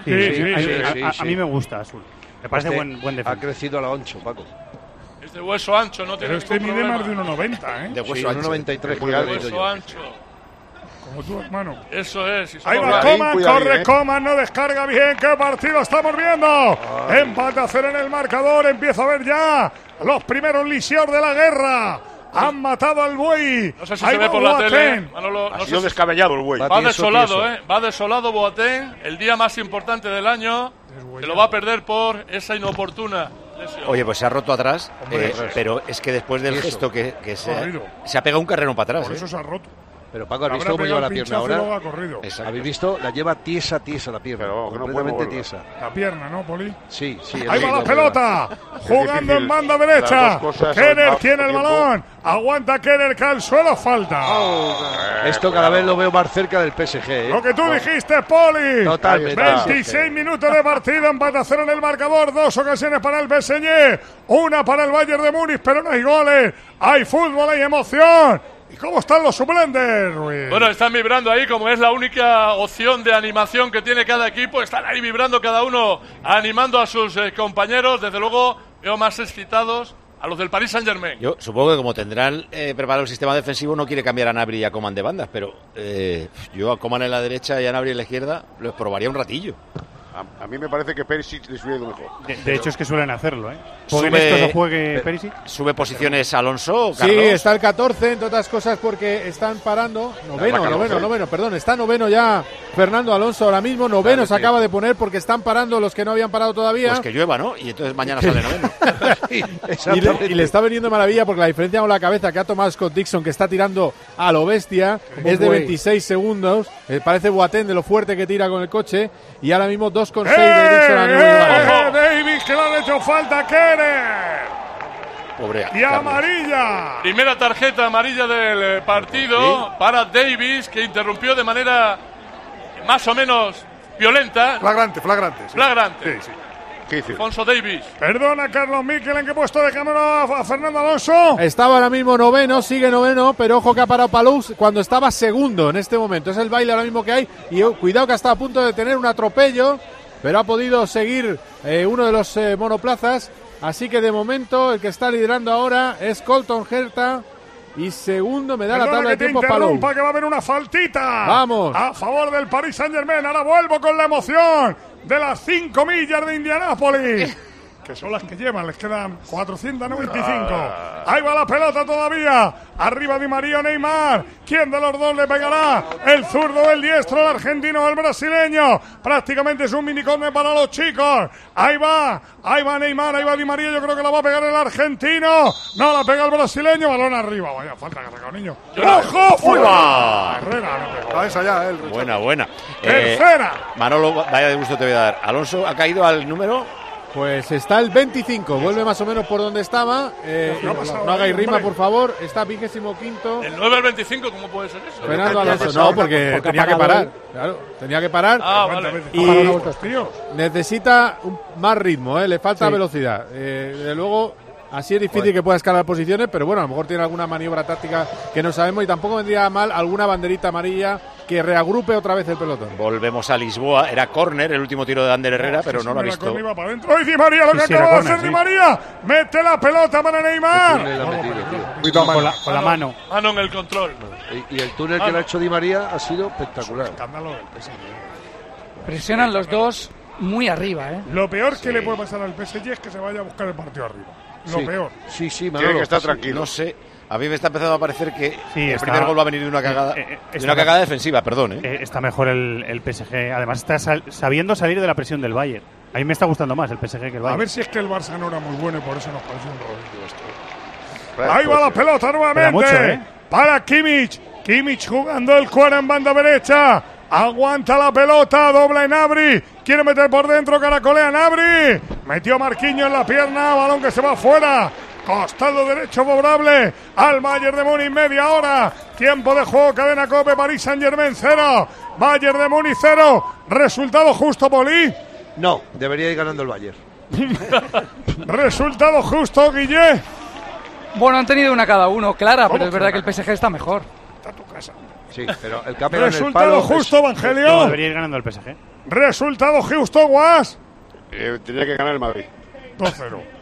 a mí me gusta Azul. Me parece Este buen defensa. ha crecido a la 8, Paco. Es de hueso ancho, no tiene Pero este ningún mide más problema. de 1,90, ¿eh? De Sí, hueso ancho. 93. Muy alto. Hueso ancho. Como tu hermano. Eso es. y Ahí somos va grandes. Coman, cuidadín, corre ¿eh? Coman, no descarga bien. ¿Qué partido estamos viendo? Empate a 0 en el marcador. Empieza a ver ya los primeros lisios de la guerra. Han matado al Buey. No sé si Ahí se ve va por la Boateng. tele. Manolo, Ha no sido sé si- descabellado el Buey. Va Va tieso, desolado, tieso. Va desolado Boateng. El día más importante del año. Que lo va a perder por esa inoportuna lesión. Oye, pues se ha roto atrás, Hombre, pero es que después del Eso. gesto que Corrido. se ha pegado un carrerón para atrás. Por eso se ha roto. Pero Paco, ¿has Habrá visto cómo pegado lleva la el pierna pinchazo y luego ahora? ha corrido. Exacto. ¿Habéis visto? La lleva tiesa la pierna. Pero que no completamente puede tiesa. La pierna, ¿no, Poli? Sí, sí. Ahí es va la lo que pelota. Jugando difícil. en banda Las derecha. dos cosas Keller al tiene el tiempo. balón. Aguanta Keller, cae al suelo, falta. Esto cada vez lo veo más cerca del PSG. ¿eh? Lo que tú dijiste, Poli. Totalmente. 26 minutos de partido, empate a 0 en el marcador. Dos ocasiones para el PSG, una para el Bayern de Múnich, pero no hay goles. Hay fútbol, hay emoción. ¿Y cómo están los suplentes, Ruiz? Bueno, están vibrando ahí, como es la única opción de animación que tiene cada equipo. Están ahí vibrando cada uno, animando a sus compañeros. Desde luego, veo más excitados a los del Paris Saint-Germain. Yo supongo que como tendrán preparado el sistema defensivo, no quiere cambiar a Gnabry y a Coman de bandas, pero yo a Coman en la derecha y a Gnabry en la izquierda los probaría un ratillo. A mí me parece que Perisic les hubiera ido mejor. De hecho, es que suelen hacerlo, ¿eh? Jueguen Sube- estos o juegue Perisic. ¿Sube posiciones Alonso, Sí, Carlos? está el 14, entre otras cosas, porque están parando. Noveno, perdón. Está noveno ya Fernando Alonso ahora mismo. Noveno se acaba de poner porque están parando los que no habían parado todavía. Pues que llueva, ¿no? Y entonces mañana sale noveno. Y le está veniendo maravilla porque la diferencia con la cabeza que ha tomado Scott Dixon, que está tirando a lo bestia, es de 26 segundos. Parece Boateng de lo fuerte que tira con el coche. Y ahora mismo 2,6 de Dixon a nivel de balón. Davis, que le han hecho falta a Keller. Pobre Y Carlos. amarilla. Primera tarjeta amarilla del partido para Davis, que interrumpió de manera más o menos violenta. Flagrante. Sí. Flagrante. Sí. ¿Qué dice? Alfonso Davis. Perdona, Carlos Miquel, ¿en qué puesto de cámara a Fernando Alonso? Estaba ahora mismo noveno, sigue noveno, pero ojo que ha parado Palous cuando estaba segundo en este momento. Es el baile ahora mismo que hay. Y cuidado que está a punto de tener un atropello, pero ha podido seguir uno de los monoplazas. Así que de momento el que está liderando ahora es Colton Herta. Y segundo me da la Perdona tabla de que te tiempo Palou. interrumpa, que va a haber una faltita. Vamos. A favor del Paris Saint-Germain. Ahora vuelvo con la emoción de las 5 millas de Indianápolis. Que son las que llevan, les quedan 495. Ahí va la pelota todavía. Arriba Di María, Neymar. ¿Quién de los dos le pegará? El zurdo o el diestro, el argentino o el brasileño. Prácticamente es un minicorne para los chicos. Ahí va Neymar, ahí va Di María. Yo creo que la va a pegar el argentino. No la pega el brasileño. Balón arriba. Vaya falta que ha sacado, niño. ¡Ojo! ¡Fuera! Herrera no pegó. Cabeza ya, Buena. Tercera. Manolo, vaya de gusto te voy a dar. Alonso ha caído al número. Pues está el 25, vuelve más o menos por donde estaba. No hagáis rima, por favor. Está 25º. El 9 al 25, ¿cómo puede ser eso? Fernando Alonso, no, porque tenía que parar. Claro, tenía que parar. Ah, vale. Y tío. necesita más ritmo, le falta Sí. velocidad. Desde luego, así es difícil que pueda escalar posiciones, pero bueno, a lo mejor tiene alguna maniobra táctica que no sabemos y tampoco vendría mal alguna banderita amarilla que reagrupe otra vez el pelotón. Volvemos a Lisboa. Era córner el último tiro de Ander Herrera, pero no lo ha visto. ¡Ay, Di María, lo que Sí, acaba era de córner, hacer Di sí. María! ¡Mete la pelota para Neymar! Le ha metido, tío. Con la mano. Mano en el control. Y el túnel que le ha hecho Di María ha sido espectacular. Escándalo del PSG. Presionan los dos muy arriba, ¿eh? Lo peor que le puede pasar al PSG es que se vaya a buscar el partido arriba. Lo Sí. peor. Sí, Tiene Manolo. que estar tranquilo. No sé. A mí me está empezando a parecer que el está- primer gol va a venir de una cagada, de una cagada defensiva, perdón. Está mejor el PSG. Además, está sabiendo salir de la presión del Bayern. A mí me está gustando más el PSG que el Bayern. A ver si es que el Barça no era muy bueno y por eso nos parece un rodillo esto. Ahí va la pelota nuevamente. Mucho, para Kimmich. Kimmich jugando el cuero en banda derecha. Aguanta la pelota, dobla en Gnabry. Quiere meter por dentro, caracolea Gnabry. Metió Marquinhos en la pierna, balón que se va fuera. Costado derecho favorable al Bayern de Múnich, media hora. Tiempo de juego, cadena COPE, Paris Saint-Germain 0. Bayern de Múnich 0. Resultado justo, Poli. No, debería ir ganando el Bayern. Resultado justo, Guille. Bueno, han tenido una cada uno, clara, pero es verdad que el PSG está mejor. Está tu casa. Sí, pero el que ha pegado en el Resultado palo justo, es... Evangelio. No, debería ir ganando el PSG. Resultado justo, Guas. Tenía que ganar el Madrid. 2-0.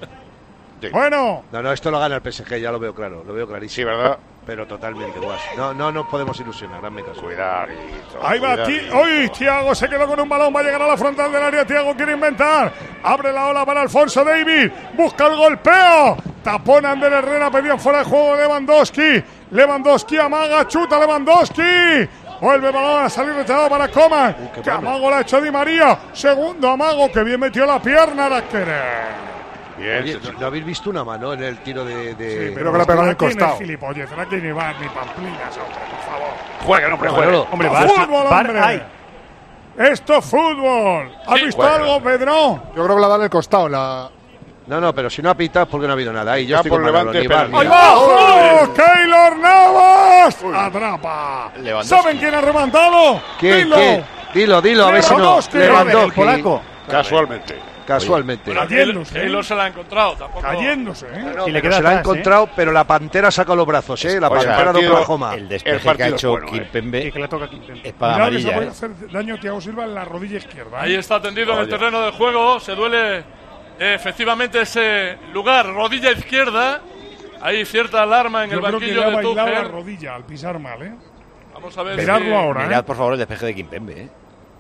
Sí. Bueno. No, esto lo gana el PSG, ya lo veo claro, lo veo clarísimo. Sí, ¿verdad? Pero totalmente, Guas. No nos podemos ilusionar, hazme caso. Cuidadito. Ahí va, hoy Thiago se quedó con un balón, va a llegar a la frontal del área, Thiago quiere inventar, abre la ola para Alfonso Davies, busca el golpeo, tapón Ander Herrera, pedían fuera de juego Lewandowski amaga, chuta Lewandowski, vuelve balón a salir rechazado para Coman, que amago la ha hecho Di María, segundo amago, que bien metió la pierna Araquere. Bien, oye, ¿no habéis visto una mano en el tiro de...? Sí, pero que la pegó en el costado. Gilipollas, no tiene bar ni pamplinas, hombre, por favor. Juega, hombre, juega. Hombre, fútbol, hombre. hay. Esto es fútbol. ¿Has visto algo, Pedro? Yo creo que la da en el costado. No, pero si no ha pitado es porque no ha habido nada. Ahí yo estoy por con Manolo, Levante, ni bar, pero- ni ¡Ahí nada. va! ¡Oh! ¡Keylor Navas! ¡Atrapa! Lewandowski. ¿Saben quién ha rematado? ¿Quién? Dilo, a ver si no. Lewandowski. Lewandowski. El polaco. Casualmente. Keylor se la ha encontrado. Tampoco... Cayéndose, ¿eh? No, Y le pero queda se la ha atrás, encontrado, pero la Pantera saca los brazos, ¿eh? La O sea, Pantera de partido- Oklahoma. El El despeje que partido ha hecho es bueno, Kimpembe Sí, que le toca aquí. es para Cuidado que se amarilla, puede ¿eh? hacer daño a Thiago Silva en la rodilla izquierda. Ahí está tendido en el terreno de juego. Se duele efectivamente ese lugar, rodilla izquierda. Hay cierta alarma en Yo el creo que banquillo le ha de bailado la Tuchel. rodilla al pisar mal, ¿eh? Vamos a ver Miradlo ahora, Mirad, ¿eh? por favor, el despeje de Kimpembe, ¿eh?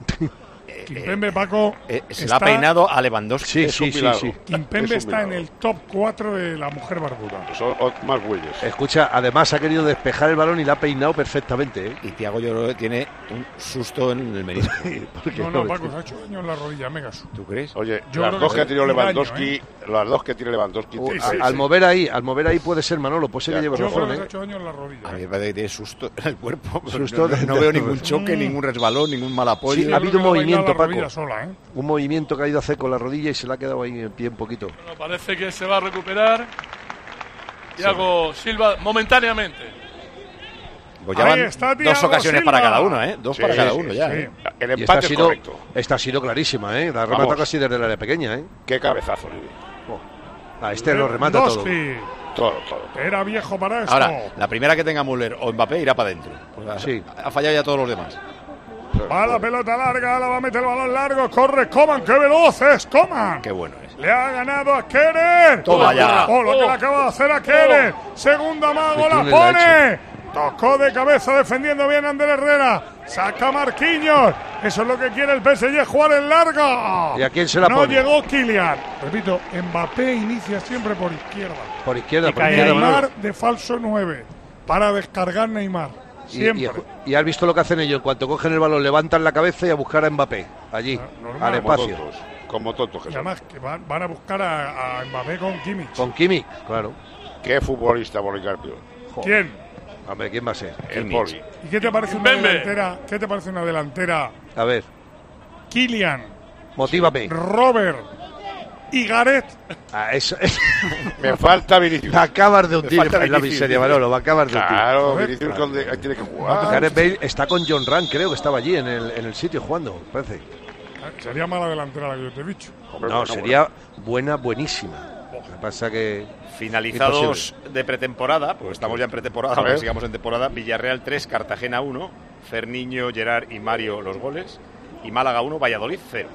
Kimpembe, Paco, Se la ha peinado a Lewandowski. Sí. Kimpembe Es un está en milagro. el top 4 de la mujer barbuda. Son más bueyes. Escucha, además ha querido despejar el balón y la ha peinado perfectamente, ¿eh? Y Thiago yo creo que tiene un susto en el menisco. No, Paco, se ha hecho daño en la rodilla, mega susto. ¿Tú crees? Oye, Yo las creo dos que que tiró tiene daño, Lewandowski, las dos que tiró Lewandowski. Al mover ahí puede ser Manolo, puede ser que lleve Yo creo razón, que se ha ¿eh? hecho daño en la rodilla. A mí me parece que tiene susto en el cuerpo. Susto no de- veo ningún choque, ningún resbalón, ningún mal apoyo. Sí, ha habido un Yo creo que le ha movimiento, bailado la rodilla Paco. sola, ¿eh? Un movimiento que ha ido a hacer con la rodilla y se le ha quedado ahí en pie un poquito. Bueno, parece que se va a recuperar Thiago Silva momentáneamente. Pues ya Ahí van está dos Thiago ocasiones Silva. para cada uno, ¿eh? Dos Sí, para cada sí, uno sí, ya. sí. ¿eh? El Y esta empate es correcto. esta ha sido clarísima, ¿eh? La ha Vamos. rematado casi desde el área pequeña, ¿eh? Qué cabezazo, Luis. Este lo remata todo. Lewandowski. Todo. Era viejo para esto. Ahora, la primera que tenga Müller o Mbappé irá para adentro. Pues Sí. Ha fallado ya todos los demás. Va la pelota larga, la va a meter el balón largo. Corre Coman, qué veloz es Coman. Qué bueno es. Le ha ganado a Kerer. Toma ya. Oh, lo que le acaba de hacer a Kerer. Segunda mago, ¿Qué la túnel le ha pone. Tocó de cabeza defendiendo bien a Ander Herrera. Saca Marquinhos. Eso es lo que quiere el PSG, jugar en larga. ¿Y a quién se la no pone? llegó Kylian. Repito, Mbappé inicia siempre por izquierda. Por izquierda, Y por cae izquierda, ahí. Manolo. Neymar de falso 9 para descargar Neymar. Siempre. Y has visto lo que hacen ellos. En cuanto cogen el balón, levantan la cabeza y a buscar a Mbappé. Allí, normal. al Como espacio. tontos. Como tontos que Y son. además que van a buscar a Mbappé con Kimmich. Con Kimi, claro. Qué futbolista, Policarpio. ¿Quién? Hombre, ¿quién va a ser? El Kimmich. Poli. ¿Y qué te parece una Kimpembe. delantera? ¿Qué te parece una delantera? A ver, Kylian, motívame. Robert y Gareth. Ah, eso, Me falta Vinicius. me acabas de hundir falta en la Vinicius. miseria, Manolo. Me acabas de hundir. Claro, Joder, Vinicius ahí tiene que jugar. Gareth Bale está con John Rand, creo que estaba allí en el sitio jugando, parece. Sería mala delantera la que yo te he dicho. Hombre, No, bueno, sería buenísima. Lo que pasa que... Finalizados de pretemporada, pues estamos ya en pretemporada, A ver. aunque sigamos en temporada. Villarreal 3, Cartagena 1, Ferniño, Gerard y Mario los goles. Y Málaga 1, Valladolid 0.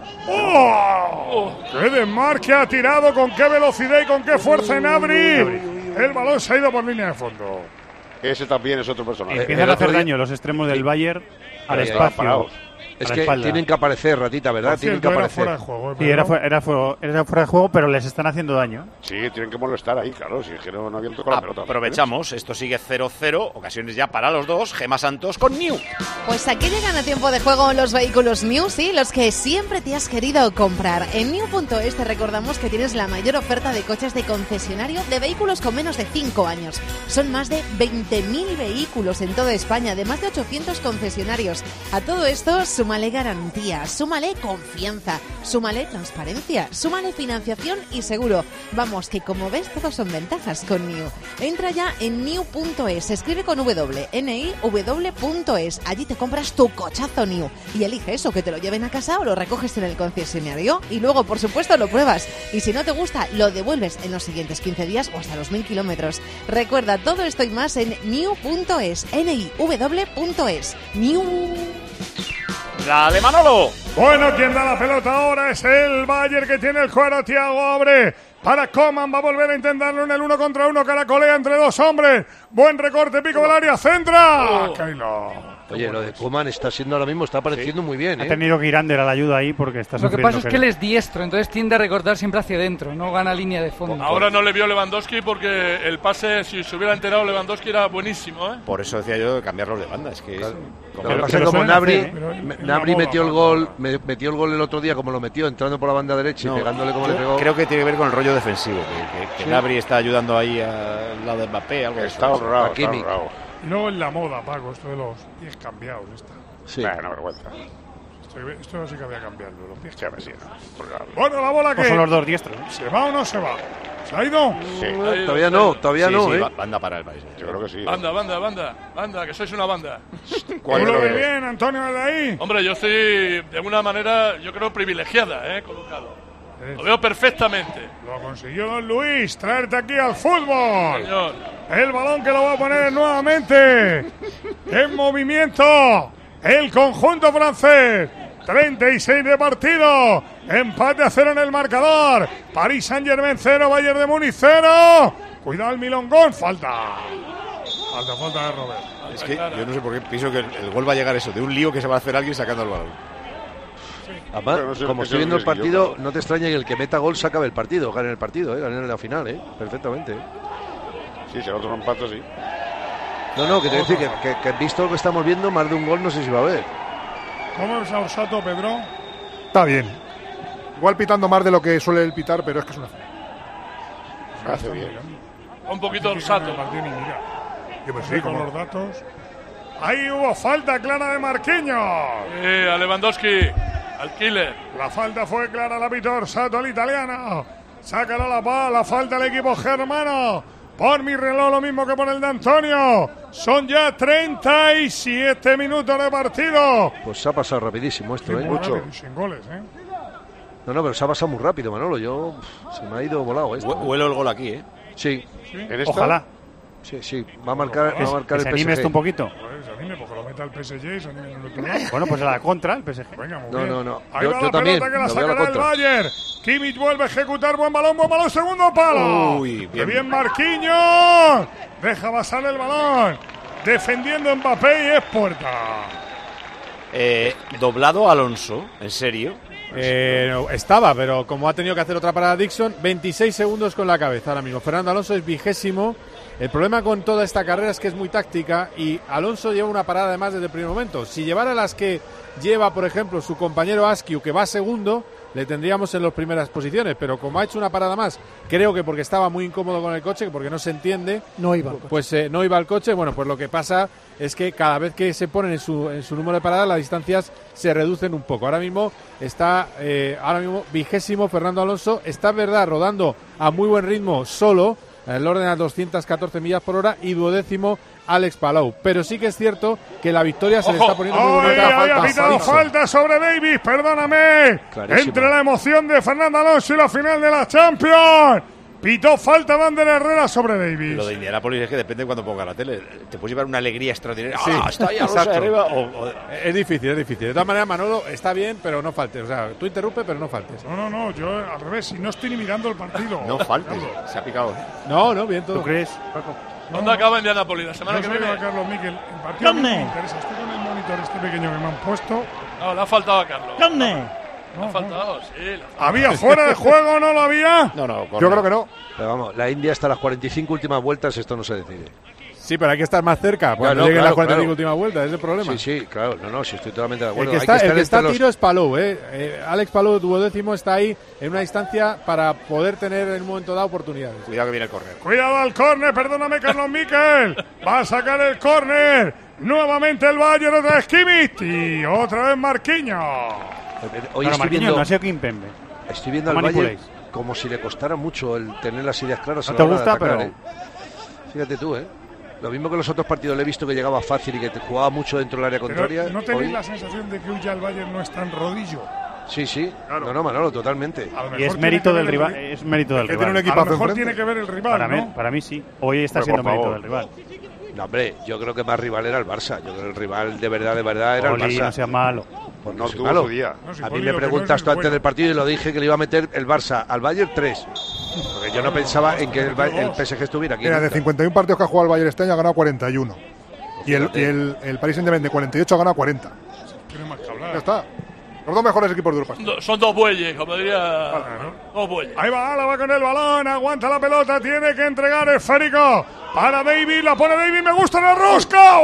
¡Oh! ¡Qué desmarque ha tirado! ¿Con qué velocidad y con qué fuerza en Gnabry! El balón se ha ido por línea de fondo. Ese también es otro personaje. Empiezan el a hacer otro día- daño los extremos del Bayern al Pero estaban espacio. parados. Es que tienen que aparecer, Ratita, ¿verdad? Tienen que aparecer. Era fuera de juego. Sí, era fuera de juego, pero les están haciendo daño. Sí, tienen que molestar ahí, claro. Si es que no habían tocado la pelota. Aprovechamos, esto sigue 0-0, ocasiones ya para los dos. Gemma Santos con New. Pues aquí llegan a tiempo de juego los vehículos New, sí, los que siempre te has querido comprar. En New.es te recordamos que tienes la mayor oferta de coches de concesionario de vehículos con menos de 5 años. Son más de 20.000 vehículos en toda España, de más de 800 concesionarios. A todo esto, súmale garantía, súmale confianza, súmale transparencia, súmale financiación y seguro. Vamos, que como ves, todos son ventajas con New. Entra ya en New.es, escribe con niw.es. Allí te compras tu cochazo New y elige eso, que te lo lleven a casa o lo recoges en el concesionario y luego, por supuesto, lo pruebas. Y si no te gusta, lo devuelves en los siguientes 15 días o hasta los 1000 kilómetros. Recuerda todo esto y más en New.es, niw.es. New. La de Manolo. Bueno, quien da la pelota ahora es el Bayern, que tiene el cuero. Thiago abre para Coman, va a volver a intentarlo en el 1 contra 1, caracolea entre dos hombres. Buen recorte, pico del área, centra. Oye, lo de Koeman está siendo ahora mismo, está apareciendo muy bien. Ha tenido que ir Ander a la ayuda ahí porque está sufriendo. Lo que pasa es que él es diestro, entonces tiende a recortar siempre hacia adentro, no gana línea de fondo. Ahora no le vio Lewandowski porque el pase, si se hubiera enterado Lewandowski, era buenísimo, ¿eh? Por eso decía yo de cambiarlos de banda. Es que claro. Lo que pasa es que como Gnabry metió el gol el otro día, como lo metió, entrando por la banda derecha y pegándole como le pegó. Creo que tiene que ver con el rollo defensivo, que Gnabry está ayudando ahí al lado de Mbappé, algo está ahorrado. Y luego en la moda, Paco, esto de los pies cambiados. Sí. Una vergüenza. Esto no sí que había cambiado, los pies cambiados. Bueno, la bola que... Pues son los dos diestros. ¿Se va o no se va? ¿Se ha ido? Sí. Todavía no, sí, banda para el país. Yo creo que sí. Banda, que sois una banda. ¿Cuál lo ve bien, Antonio, de ahí? Hombre, yo estoy de una manera, yo creo, privilegiada, colocado. Lo veo perfectamente. Lo consiguió Don Luis, traerte aquí al fútbol. Señor. El balón que lo va a poner nuevamente en movimiento el conjunto francés. 36 de partido, empate a 0 en el marcador. Paris Saint-Germain 0, Bayern de Múnich 0. Cuidado el milongón, falta de Robert. Es que yo no sé por qué pienso que el gol va a llegar eso, de un lío que se va a hacer alguien sacando el balón. Además, no sé, como estoy viendo el partido, no te extraña que el que meta gol se acabe el partido, gane el partido, gane en la final, perfectamente. Sí, será otro empate, sí. No, que te decir que visto lo que estamos viendo, más de un gol no sé si va a haber. ¿Cómo es Orsato, Pedro? Está bien. Igual pitando más de lo que suele el pitar, pero es que es una final. Hace bien. Un poquito Orsato. Yo me sí, con los datos. Ahí hubo falta clara de Marquinhos. A Lewandowski, al killer. La falta fue clara, la pitó Orsato, el italiano. Sácala la falta el equipo germano. Por mi reloj, lo mismo que por el de Antonio. Son ya 37 minutos de partido. Pues se ha pasado rapidísimo esto, mucho. Sin goles, No, pero se ha pasado muy rápido, Manolo. Se me ha ido volado esto. Huelo el gol aquí, Sí. Ojalá. Sí. Va a marcar el PSG. ¿Se anime esto un poquito? Se anime, porque lo meta el PSG y se anime en el otro lado. Bueno, pues a la contra el PSG. Venga, No. Ahí va la pelota que la sacará el Bayern. Kimmich vuelve a ejecutar, buen balón, segundo palo. Uy, bien Marquinhos. Deja pasar el balón. Defendiendo Mbappé y es puerta. Doblado Alonso, ¿en serio? Estaba, pero como ha tenido que hacer otra parada Dixon, 26 segundos con la cabeza ahora mismo. Fernando Alonso es 20º. El problema con toda esta carrera es que es muy táctica y Alonso lleva una parada además desde el primer momento. Si llevara las que lleva, por ejemplo, su compañero Askew, que va segundo, le tendríamos en las primeras posiciones, pero como ha hecho una parada más, creo que porque estaba muy incómodo con el coche, porque no se entiende, no iba al coche. Bueno, pues lo que pasa es que cada vez que se ponen en su número de paradas, las distancias se reducen un poco. Ahora mismo está 20º Fernando Alonso, está verdad rodando a muy buen ritmo solo, en el orden a 214 millas por hora, y 12º Alex Palou. Pero sí que es cierto que la victoria se le está poniendo muy bonita. Había pitado falta sobre Davis, perdóname. Clarísimo. Entre la emoción de Fernando Alonso y la final de la Champions. Pitó falta Vander Herrera sobre Davis. Lo de Indianapolis es que depende cuando ponga la tele. Te puedes llevar una alegría extraordinaria. Sí, está ahí Alonso arriba. Es difícil. De todas maneras, Manolo, está bien, pero no faltes. O sea, tú interrumpe, pero no faltes. No, yo al revés, si no estoy ni mirando el partido. No faltes, se ha picado. No, bien todo. ¿Tú crees? ¿Dónde acaba Indianapolis? La semana que viene. Carlos Miquel, el partido me interesa. Estoy con el monitor este pequeño que me han puesto No, le ha faltado a Carlos. ¿Dónde? Le ha faltado, sí. ¿Había fuera de juego o no lo había? No, Yo creo que no. Pero vamos, la India hasta las 45 últimas vueltas, esto no se decide. Sí, pero hay que estar más cerca cuando lleguen las 45 últimas vueltas, ese es el problema. Sí, claro, no, sí, estoy totalmente de acuerdo. El que está a tiro es Palou, Alex Palou, duodécimo, está ahí en una distancia para poder tener en un momento dado oportunidades. Cuidado que viene el córner. Cuidado al córner, perdóname, Carlos Miquel. Va a sacar el córner. Nuevamente el Bayern, otra vez Kimmich y otra vez Marquinhos. Hoy no, estoy viendo, no ha sido Kimpembe. Estoy viendo al Bayern como si le costara mucho el tener las ideas claras. No te gusta, pero... Fíjate tú, Lo mismo que los otros partidos le he visto que llegaba fácil y que te jugaba mucho dentro del área contraria. Pero ¿no tenéis hoy... la sensación de que hoy ya el Bayern no está en rodillo? Sí. Claro. No, Manolo, totalmente. Y es mérito del rival. Es mérito del rival. A lo mejor tiene que ver el rival, para mí sí. Hoy está siendo mérito del rival. No, hombre, yo creo que más rival era el Barça. Yo creo que el rival de verdad era Oli, el Barça. No sea malo. Pues no tuvo malo. Su día. A mí me preguntas tú antes del partido y lo dije que le iba a meter el Barça al Bayern 3. Porque yo no pensaba en que el PSG estuviera aquí. Mira, de 51 partidos que ha jugado el Bayern este año ha ganado 41. Y el Paris Saint-Germain de 48 ha ganado 40. Tiene más que hablar. Ya está. Los dos mejores equipos de Europa. Son dos bueyes, como diría. Dos bueyes. Ahí va Álava con el balón, aguanta la pelota, tiene que entregar esférico para David, la pone David, me gusta la rosca.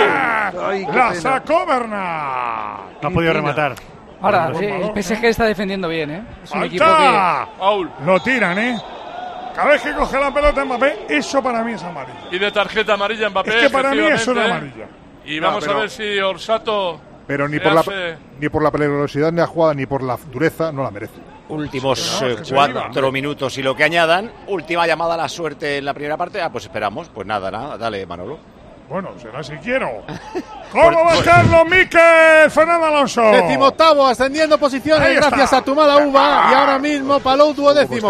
La sacó Bernat. No ha podido rematar. Ahora, el PSG está defendiendo bien, Es un equipo que... Lo tiran, Cada vez que coge la pelota Mbappé, eso para mí es amarilla. Y de tarjeta amarilla Mbappé. Es que para mí eso es amarilla. Y vamos a ver si Orsato... Pero ni por la peligrosidad de la jugada ni por la dureza no la merece. Últimos 4 minutos y lo que añadan. Última llamada a la suerte en la primera parte. Pues esperamos. Pues nada, dale, Manolo. Bueno, será si quiero. ¿Cómo va Carlos Miquel? Fernando Alonso. 18º, ascendiendo posiciones gracias a tu mala uva. Y ahora mismo Palou duodécimo.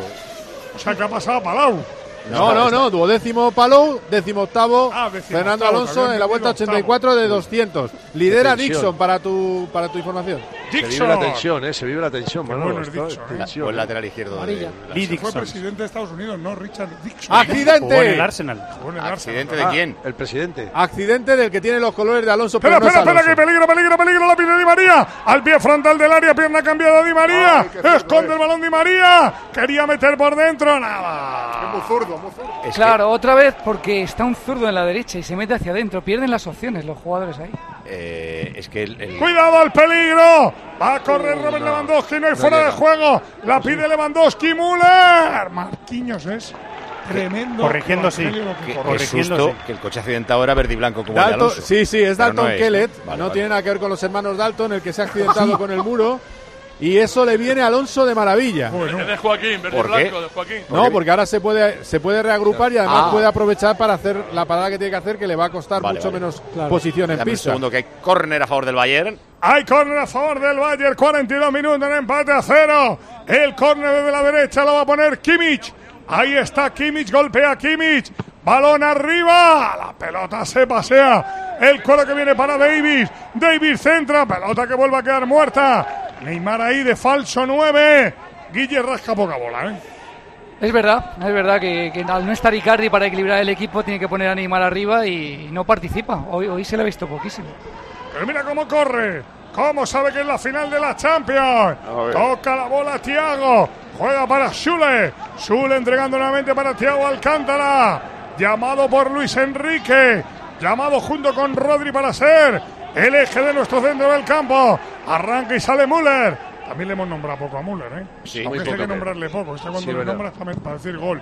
O sea, ¿qué ha pasado a Palau? No, duodécimo Palou, 18º Fernando Alonso en la vuelta 84 de 200. Lidera Dixon para tu información. Se vive la tensión, se vive la tensión, Manolo. O el lateral izquierdo. Fue presidente de Estados Unidos, no Richard Dixon. ¡Accidente! Jugó en el Arsenal. ¿Accidente de quién? El presidente. Accidente del que tiene los colores de Alonso. Espera, que peligro, la pide Di María. Al pie frontal del área, pierna cambiada Di María. Esconde el balón Di María. Quería meter por dentro, nada. Es muy zurdo. Claro, otra vez porque está un zurdo en la derecha y se mete hacia adentro. Pierden las opciones los jugadores ahí. Es que ¡Cuidado al peligro! Va a correr Robert Lewandowski, no hay fuera de juego. La pide Lewandowski, Müller. Marquinhos es tremendo. Corrigiendo, sí. Qué susto que el coche accidentado era verde y blanco como el de Alonso. Sí, es Dalton Kellett. No tiene nada que ver con los hermanos Dalton, el que se ha accidentado con el muro. Y eso le viene a Alonso de maravilla. Es de Joaquín, verde y blanco, de Joaquín. No, porque ahora se puede reagrupar y además puede aprovechar para hacer la parada que tiene que hacer, que le va a costar mucho menos posición en pista. Un segundo, que hay córner a favor del Bayern. Hay córner a favor del Bayern, 42 minutos en empate a 0. El córner desde la derecha lo va a poner Kimmich. Ahí está Kimmich, golpea Kimmich. Balón arriba, la pelota se pasea. El cuero que viene para Davis. Davis centra, pelota que vuelve a quedar muerta. Neymar ahí de falso 9. Guille rasca poca bola, Es verdad que al no estar Icardi para equilibrar el equipo tiene que poner a Neymar arriba y no participa. Hoy se le ha visto poquísimo. Pero mira cómo corre, cómo sabe que es la final de la Champions. Toca la bola Thiago, juega para Schule entregando nuevamente para Thiago Alcántara, llamado por Luis Enrique, llamado junto con Rodri para ser el eje de nuestro centro del campo. Arranca y sale Müller. También le hemos nombrado poco a Müller, Sí, aunque hay que nombrarle poco. Cuando le nombras también para decir gol.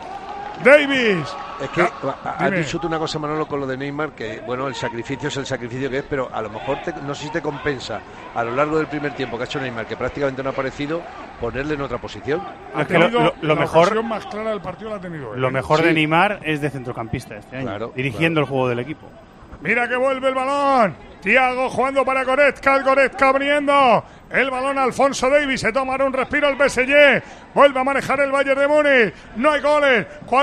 Davis. Es que has dicho tú una cosa, Manolo, con lo de Neymar, que bueno, el sacrificio es el sacrificio que es, pero a lo mejor no sé si te compensa a lo largo del primer tiempo que ha hecho Neymar, que prácticamente no ha aparecido, ponerle en otra posición. Ha tenido lo mejor, la más clara del partido la ha tenido él. Lo mejor de Neymar es de centrocampista este año, dirigiendo el juego del equipo. Mira que vuelve el balón. Thiago jugando para Goretzka. Goretzka abriendo el balón a Alphonso Davies. Se tomará un respiro el PSG. Vuelve a manejar el Bayern de Múnich. No hay goles.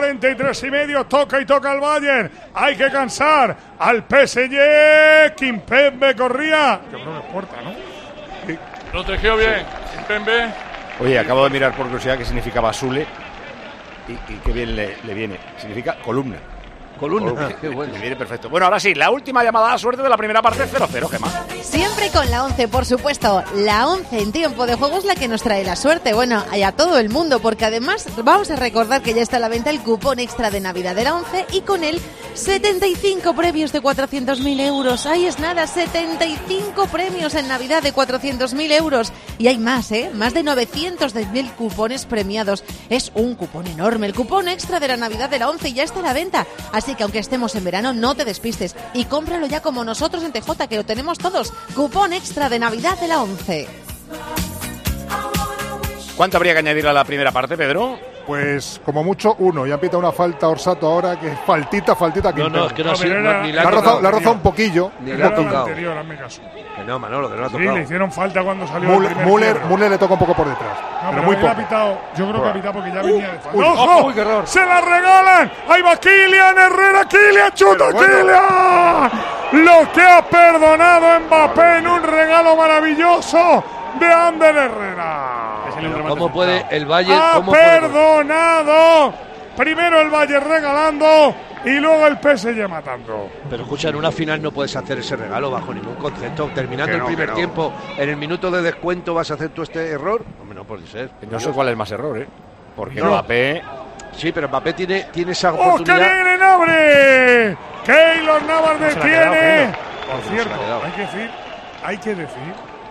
43,5. Toca y toca el Bayern. Hay que cansar al PSG. Kimpembe corría. Yo creo que es puerta, ¿no? Sí. Protegió bien. Kimpembe. Oye, acabo de mirar por curiosidad qué significaba Sule. Y qué bien le viene. Significa columna. Columna, qué bueno. Mire, perfecto. Bueno, ahora sí, la última llamada a la suerte de la primera parte, 0-0, Gemma. Siempre con la 11, por supuesto. La 11 en tiempo de juego es la que nos trae la suerte. Bueno, y a todo el mundo, porque además vamos a recordar que ya está a la venta el cupón extra de Navidad de la 11 y con él 75 premios de 400.000 euros. Ahí es nada, 75 premios en Navidad de 400.000 euros. Y hay más, más de 910.000 cupones premiados. Es un cupón enorme, el cupón extra de la Navidad de la 11 y ya está a la venta. Así que aunque estemos en verano, no te despistes y cómpralo ya como nosotros en TJ, que lo tenemos todos. Cupón extra de Navidad de la 11. ¿Cuánto habría que añadir a la primera parte, Pedro? Pues como mucho 1. Ya pita una falta Orsato ahora, que es faltita. Que no, es que no ha sido, ni la ha rozado un poquillo. Ni le ha tocado. Que no, Manolo, que no ha sí, tocado. le hicieron falta cuando salió Müller le toca un poco por detrás. No, pero muy poco. Yo creo que ha pitado porque ya venía de falta. ¡Ojo! ¡Qué error! ¡Se la regalan! ¡Ahí va Kylian Herrera! ¡Kylian, chuta, Kylian! Lo que ha perdonado Mbappé en un regalo maravilloso de Ander Herrera. ¿Cómo puede el Bayern? ¡Ha perdonado! Primero el Bayern regalando y luego el PSG matando. Pero escucha, en una final no puedes hacer ese regalo bajo ningún concepto. Terminando el primer tiempo, en el minuto de descuento vas a hacer tú este error. Hombre, no puede ser. No sé cuál es más error, porque Mbappé... Sí, pero Mbappé tiene esa oportunidad. ¡Oh, qué bien en abre! Keylor Navas detiene. Por cierto, hay que decir.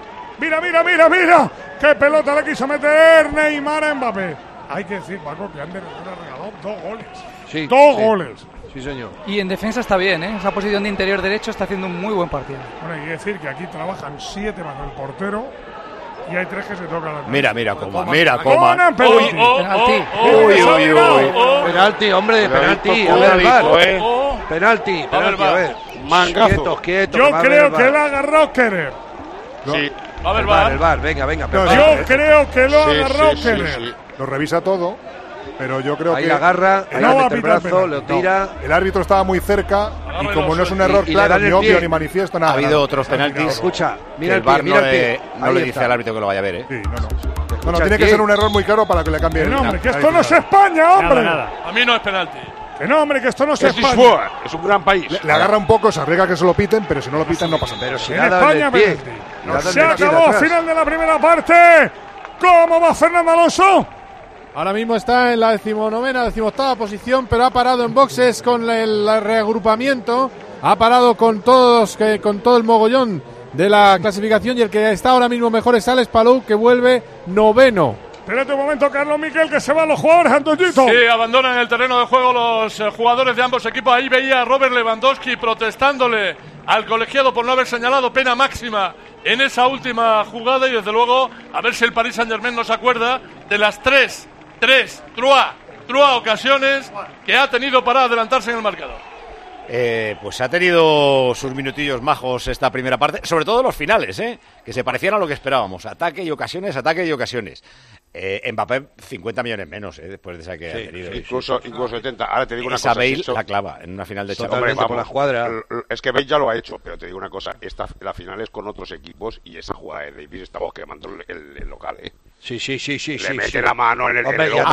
Mira. ¡Qué pelota le quiso meter Neymar a Mbappé! Hay que decir, Paco, que Ander Herrera regaló 2 goles. Sí, 2 goles. Sí, señor. Y en defensa está bien, Esa posición de interior derecho está haciendo un muy buen partido. Bueno, hay que decir que aquí trabajan 7 más el portero y hay 3 que se tocan la Mira, Coman. Penalti. Penalti, hombre, penalti. A ver, el VAR. Penalti, a ver. Mangazo. Quieto. Yo creo que la agarró Kerer. Sí. Va a ver, el VAR. Venga. Yo creo que lo agarró Kerer. Lo revisa todo, pero yo creo ahí que... la agarra, ahí le mete el brazo, lo tira... El árbitro estaba muy cerca y como no es un error claro, ni obvio, ni manifiesto, nada. Ha habido otros penaltis. Escucha, mira el VAR mira el pie. No le dice al árbitro que lo vaya a ver, Sí, no, tiene que ser un error muy claro para que le cambie. No, hombre, que esto no es España, hombre. Nada. A mí no es penalti. Que no, hombre, que esto no es España. Es un gran país. Le agarra un poco, se arriesga que se lo piten, pero si no lo pitan no pasa nada. Pero si en España, penalti. Se acabó, final de la primera parte. ¿Cómo va Fernando Alonso? Ahora mismo está en la 19ª, 18ª posición, pero ha parado en boxes con el reagrupamiento. Ha parado con todo el mogollón de la clasificación y el que está ahora mismo mejor es Alex Palou, que vuelve 9º. Espérate un momento, Carlos Miquel, que se van los jugadores, Antoñito. Sí, abandonan el terreno de juego los jugadores de ambos equipos. Ahí veía a Robert Lewandowski protestándole al colegiado por no haber señalado pena máxima en esa última jugada. Y desde luego, a ver si el Paris Saint-Germain no se acuerda de las tres ocasiones que ha tenido para adelantarse en el marcador. Pues ha tenido sus minutillos majos esta primera parte, sobre todo los finales, que se parecían a lo que esperábamos. Ataque y ocasiones. Mbappé 50 millones menos después de esa que ha tenido. Incluso 70. Ahora te digo una cosa. Bale la clava en una final de Champions. Por la cuadra. Es que Bale ya lo ha hecho, pero te digo una cosa. La final es con otros equipos y esa jugada de Davis estamos quemando el local, Sí. Le mete la mano en el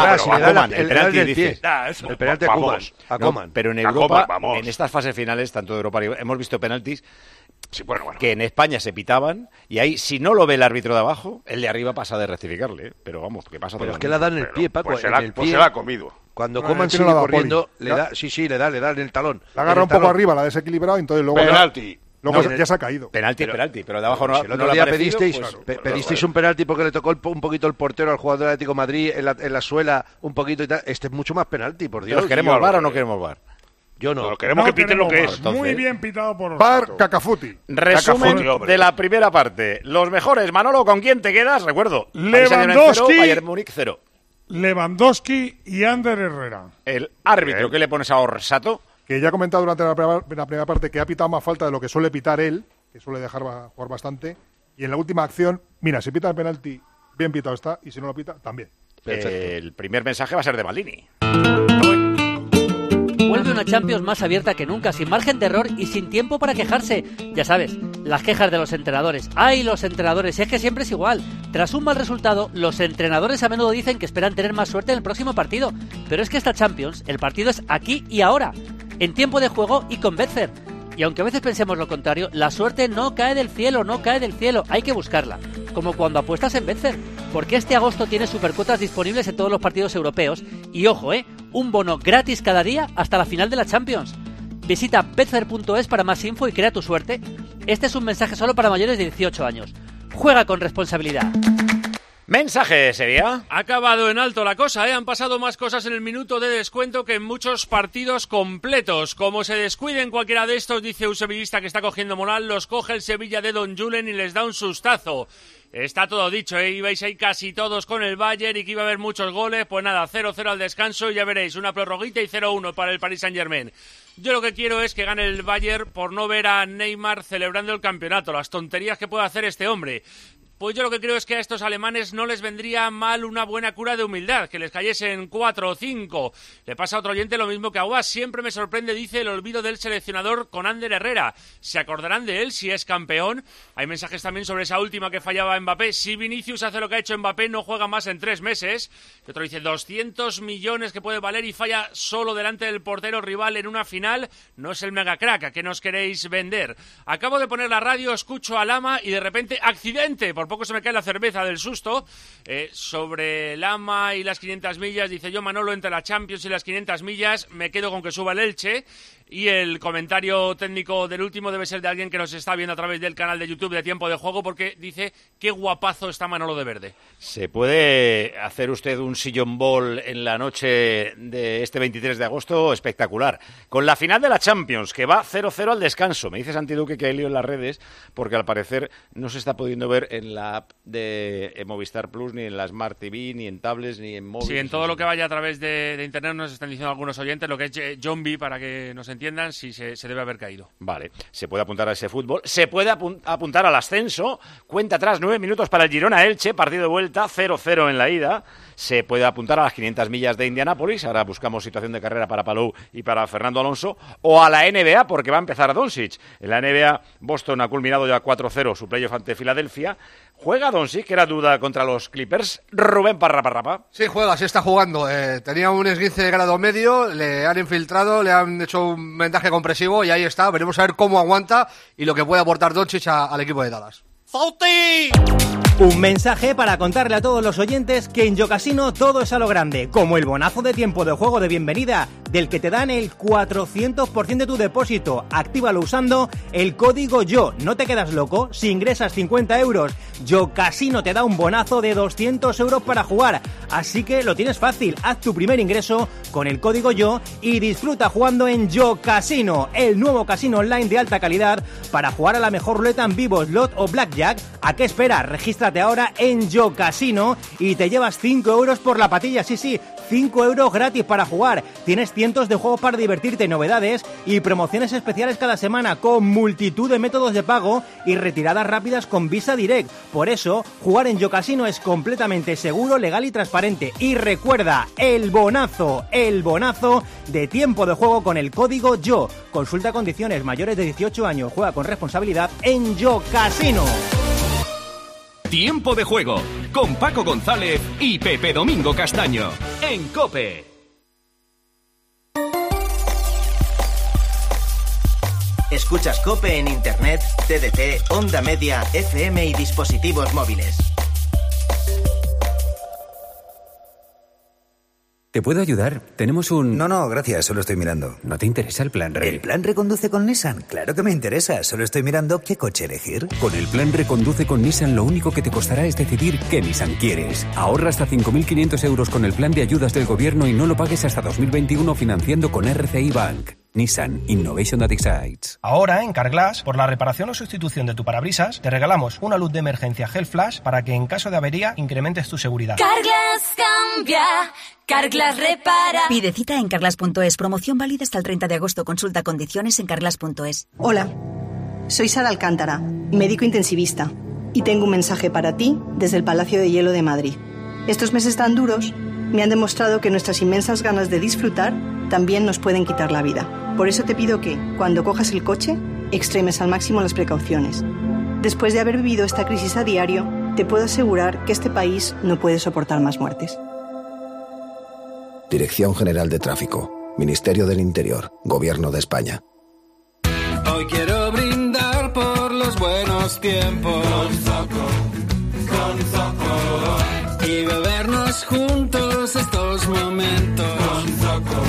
el penalti a Coman. Pero en Europa, en estas fases finales, tanto de Europa, hemos visto penaltis que en España se pitaban y ahí, si no lo ve el árbitro de abajo, el de arriba pasa de rectificarle. Pero vamos, ¿qué pasa? Pero es que le dan el pie, Paco. Pues se la ha comido. Cuando Coman sigue corriendo, le da en el talón. La agarra un poco arriba, la ha desequilibrado, entonces luego... Penalti. Ya se ha caído. Penalti, pero de abajo no. El otro día pedisteis un penalti porque le tocó un poquito el portero al jugador del Atlético de Madrid en la suela, un poquito y tal. Este es mucho más penalti, por Dios. ¿Queremos VAR o no queremos VAR? Yo no. Queremos que piten lo que es. Muy bien pitado por VAR Cacafuti. Resumen de la primera parte. Los mejores, Manolo, ¿con quién te quedas? Recuerdo. Lewandowski, Bayern Múnich 0. Lewandowski y Ander Herrera. El árbitro, ¿qué le pones a Orsato? Que ya he comentado durante la primera parte que ha pitado más falta de lo que suele pitar él, que suele dejar jugar bastante. Y en la última acción, mira, si pita el penalti, bien pitado está, y si no lo pita, también. El primer mensaje va a ser de Maldini. Vuelve una Champions más abierta que nunca, sin margen de error y sin tiempo para quejarse. Ya sabes, las quejas de los entrenadores. ¡Ay, los entrenadores! Es que siempre es igual. Tras un mal resultado, los entrenadores a menudo dicen que esperan tener más suerte en el próximo partido. Pero es que esta Champions, el partido es aquí y ahora. en Tiempo de Juego y con Betfair. Y aunque a veces pensemos lo contrario, la suerte no cae del cielo, hay que buscarla. Como cuando apuestas en Betfair, porque este agosto tiene supercuotas disponibles en todos los partidos europeos. Y ojo, un bono gratis cada día hasta la final de la Champions. Visita betfair.es para más info y crea tu suerte. Este es un mensaje solo para mayores de 18 años. Juega con responsabilidad. Mensaje, Sevilla. Ha acabado en alto la cosa, Han pasado más cosas en el minuto de descuento que en muchos partidos completos. Como se descuiden cualquiera de estos, dice un sevillista que está cogiendo moral, los coge el Sevilla de Don Julen y les da un sustazo. Está todo dicho, Ibais ahí casi todos con el Bayern y que iba a haber muchos goles. Pues nada, 0-0 al descanso y ya veréis, una prorroguita y 0-1 para el Paris Saint-Germain. Yo lo que quiero es que gane el Bayern por no ver a Neymar celebrando el campeonato, las tonterías que puede hacer este hombre. Pues yo lo que creo es que a estos alemanes no les vendría mal una buena cura de humildad, que les cayesen 4 o 5. Le pasa a otro oyente lo mismo que a Aguas. Siempre me sorprende, dice, el olvido del seleccionador con Ander Herrera. ¿Se acordarán de él si es campeón? Hay mensajes también sobre esa última que fallaba Mbappé. Si Vinicius hace lo que ha hecho Mbappé, no juega más en 3 meses. Y otro dice, 200 millones que puede valer y falla solo delante del portero rival en una final. No es el mega crack, ¿a qué nos queréis vender? Acabo de poner la radio, escucho a Lama y de repente, accidente, por poco se me cae la cerveza del susto. Sobre Lama y las 500 millas, dice yo, Manolo, entre la Champions y las 500 millas, me quedo con que suba el Elche. Y el comentario técnico del último debe ser de alguien que nos está viendo a través del canal de YouTube de Tiempo de Juego, porque dice, qué guapazo está Manolo de verde. ¿Se puede hacer usted un sillón ball en la noche de este 23 de agosto? Espectacular. Con la final de la Champions, que va 0-0 al descanso. Me dice Santi Duque que hay lío en las redes, porque al parecer no se está pudiendo ver en la app de Movistar Plus, ni en la Smart TV, ni en tablets, ni en móviles. Sí, en todo lo que vaya a través de Internet nos están diciendo algunos oyentes, lo que es Zombie, para que nos entiendan si se debe haber caído. Vale, se puede apuntar a ese fútbol, se puede apuntar al ascenso, cuenta atrás 9 minutos para el Girona-Elche, partido de vuelta, 0-0 en la ida, se puede apuntar a las 500 millas de Indianápolis, ahora buscamos situación de carrera para Palou y para Fernando Alonso, o a la NBA, porque va a empezar Doncic. En la NBA, Boston ha culminado ya 4-0 su playoff ante Filadelfia. ¿Juega Doncic, que era duda contra los Clippers? Rubén Parrapa. Sí, juega, sí está jugando. Tenía un esguince de grado medio, le han infiltrado, le han hecho un vendaje compresivo y ahí está. Veremos a ver cómo aguanta y lo que puede aportar Doncic al equipo de Dallas. ¡Fauti! Un mensaje para contarle a todos los oyentes que en YoCasino todo es a lo grande, como el bonazo de tiempo de juego de bienvenida, del que te dan el 400% de tu depósito. Actívalo usando el código YO. No te quedas loco, si ingresas 50 euros, YoCasino te da un bonazo de 200 euros para jugar. Así que lo tienes fácil, haz tu primer ingreso con el código YO y disfruta jugando en YoCasino, el nuevo casino online de alta calidad para jugar a la mejor ruleta en vivo, slot o blackjack. ¿A qué esperas? Regístrate ahora en YoCasino y te llevas 5 euros por la patilla, sí, 5 euros gratis para jugar. Tienes cientos de juegos para divertirte, novedades y promociones especiales cada semana con multitud de métodos de pago y retiradas rápidas con Visa Direct. Por eso, jugar en YoCasino es completamente seguro, legal y transparente. Y recuerda, el bonazo de tiempo de juego con el código YO. Consulta condiciones, mayores de 18 años, juega con responsabilidad en YoCasino. Tiempo de juego con Paco González y Pepe Domingo Castaño en COPE. Escuchas COPE en Internet, TDT, Onda Media, FM y dispositivos móviles. ¿Te puedo ayudar? Tenemos un... No, gracias, solo estoy mirando. ¿No te interesa el plan RE? ¿El plan Reconduce con Nissan? Claro que me interesa, solo estoy mirando qué coche elegir. Con el plan Reconduce con Nissan lo único que te costará es decidir qué Nissan quieres. Ahorra hasta 5.500 euros con el plan de ayudas del gobierno y no lo pagues hasta 2021 financiando con RCI Bank. Nissan Innovation that excites. Ahora en Carglass, por la reparación o sustitución de tu parabrisas, te regalamos una luz de emergencia Gel Flash para que en caso de avería incrementes tu seguridad. Carglass cambia, Carglass repara. Pide cita en carglass.es. Promoción válida hasta el 30 de agosto. Consulta condiciones en carglass.es. Hola, soy Sara Alcántara, médico intensivista, y tengo un mensaje para ti desde el Palacio de Hielo de Madrid. Estos meses tan duros me han demostrado que nuestras inmensas ganas de disfrutar también nos pueden quitar la vida. Por eso te pido que, cuando cojas el coche, extremes al máximo las precauciones. Después de haber vivido esta crisis a diario, te puedo asegurar que este país no puede soportar más muertes. Dirección General de Tráfico. Ministerio del Interior, Gobierno de España. Hoy quiero brindar por los buenos tiempos. Con Zoco. Y bebernos juntos estos momentos. Con Zoco.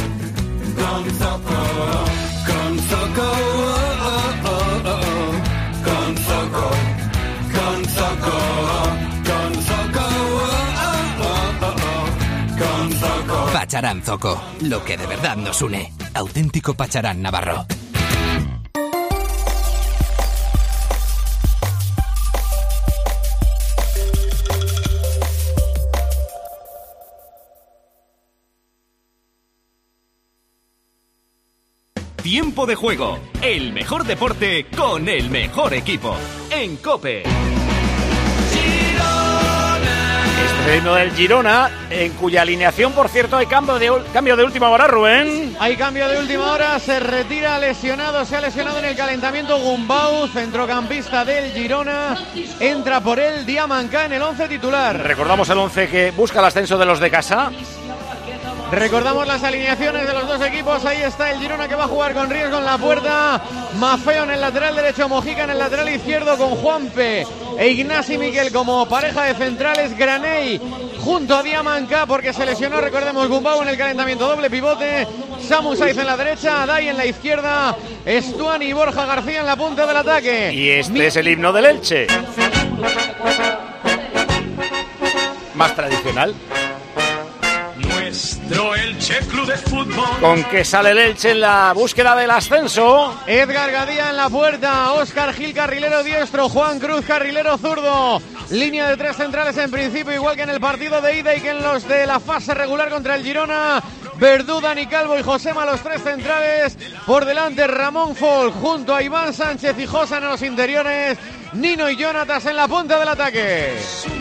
Con Zoco. Oh, oh, oh, oh. Con Zoco. Con Zoco. Con Zoco. Oh, oh, oh, oh. Con Zoco. Pacharán Zoco, lo que de verdad nos une. Auténtico Pacharán navarro. Tiempo de juego, el mejor deporte con el mejor equipo. En COPE. Estreno del Girona, en cuya alineación, por cierto, hay cambio de última hora, Rubén. Hay cambio de última hora, se retira lesionado, se ha lesionado en el calentamiento Gumbau, centrocampista del Girona. Entra por él Diamanca en el 11 titular. Recordamos el 11 que busca el ascenso de los de casa. Recordamos las alineaciones de los dos equipos. Ahí está el Girona, que va a jugar con riesgo en la puerta. Mafeo en el lateral derecho, Mojica en el lateral izquierdo, con Juanpe e Ignasi Miquel como pareja de centrales. Graney junto a Diamanca, porque se lesionó, recordemos, Gumbau en el calentamiento, doble pivote. Samu Saiz en la derecha, Adai en la izquierda, Estuani y Borja García en la punta del ataque. Y este es el himno del Elche, más tradicional. Nuestro Elche Club de Fútbol. Con que sale el Elche en la búsqueda del ascenso. Edgar Gadía en la puerta, Óscar Gil carrilero diestro, Juan Cruz carrilero zurdo. Línea de tres centrales en principio, igual que en el partido de ida y que en los de la fase regular contra el Girona. Verdú, Dani Calvo y Josema, los tres centrales. Por delante Ramón Folk junto a Iván Sánchez y Josan en los interiores. Nino y Jonatas en la punta del ataque.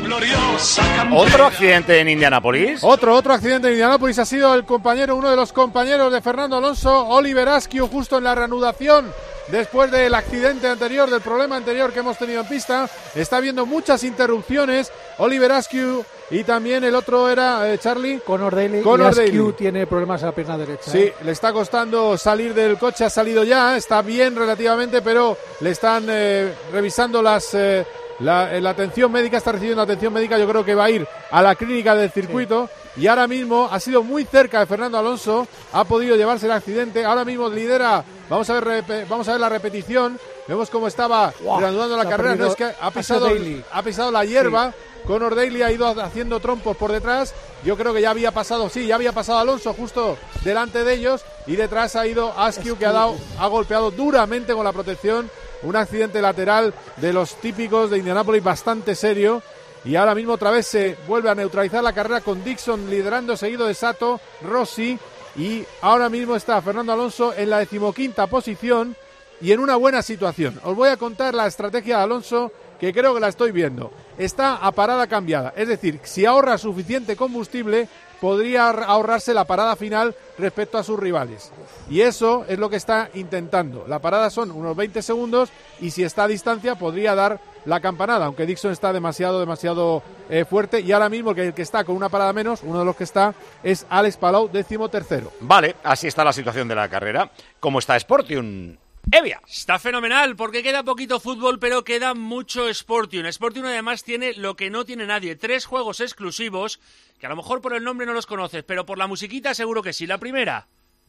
Otro accidente en Indianápolis. Otro accidente en Indianápolis ha sido uno de los compañeros de Fernando Alonso, Oliver Askew, justo en la reanudación después del accidente anterior, del problema anterior que hemos tenido en pista. Está habiendo muchas interrupciones. Oliver Askew y también el otro era Charlie. Conor Daly. Askew tiene problemas en la pierna derecha. Sí, le está costando salir del coche, ha salido ya, está bien relativamente, pero le están revisando la atención médica, está recibiendo atención médica. Yo creo que va a ir a la clínica del circuito. Sí. Y ahora mismo ha sido muy cerca de Fernando Alonso, ha podido llevarse el accidente. Ahora mismo lidera, vamos a ver la repetición. Vemos cómo estaba reanudando la carrera. No es que ha pisado la hierba. Sí. Conor Daly ha ido haciendo trompos por detrás. Yo creo que ya había pasado Alonso justo delante de ellos. Y detrás ha ido Askew, que ha golpeado duramente con la protección. Un accidente lateral de los típicos de Indianápolis, bastante serio. Y ahora mismo otra vez se vuelve a neutralizar la carrera con Dixon liderando, seguido de Sato, Rossi. Y ahora mismo está Fernando Alonso en la 15ª posición y en una buena situación. Os voy a contar la estrategia de Alonso, que creo que la estoy viendo. Está a parada cambiada, es decir, si ahorra suficiente combustible, podría ahorrarse la parada final respecto a sus rivales. Y eso es lo que está intentando. La parada son unos 20 segundos y si está a distancia podría dar la campanada, aunque Dixon está demasiado fuerte. Y ahora mismo el que está con una parada menos, uno de los que está, es Alex Palou, 13º. Vale, así está la situación de la carrera. ¿Cómo está Sportium? Evia. Está fenomenal, porque queda poquito fútbol, pero queda mucho Sportium. Sportium además tiene lo que no tiene nadie, 3 juegos exclusivos, que a lo mejor por el nombre no los conoces, pero por la musiquita seguro que sí. La primera.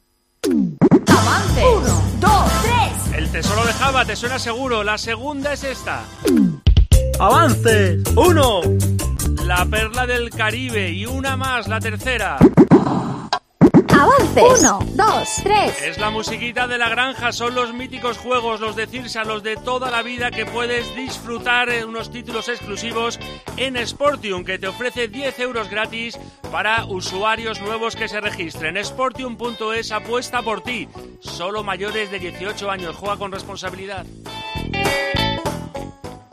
Avance. 1, 2, 3. El tesoro de Java, te suena seguro. La segunda es esta. Avance. 1. La perla del Caribe. Y una más, la tercera. Avances. 1, 2, 3. Es la musiquita de la granja, son los míticos juegos, los de Cirsa, los de toda la vida, que puedes disfrutar en unos títulos exclusivos en Sportium, que te ofrece 10 euros gratis para usuarios nuevos que se registren. Sportium.es, apuesta por ti. Solo mayores de 18 años, juega con responsabilidad.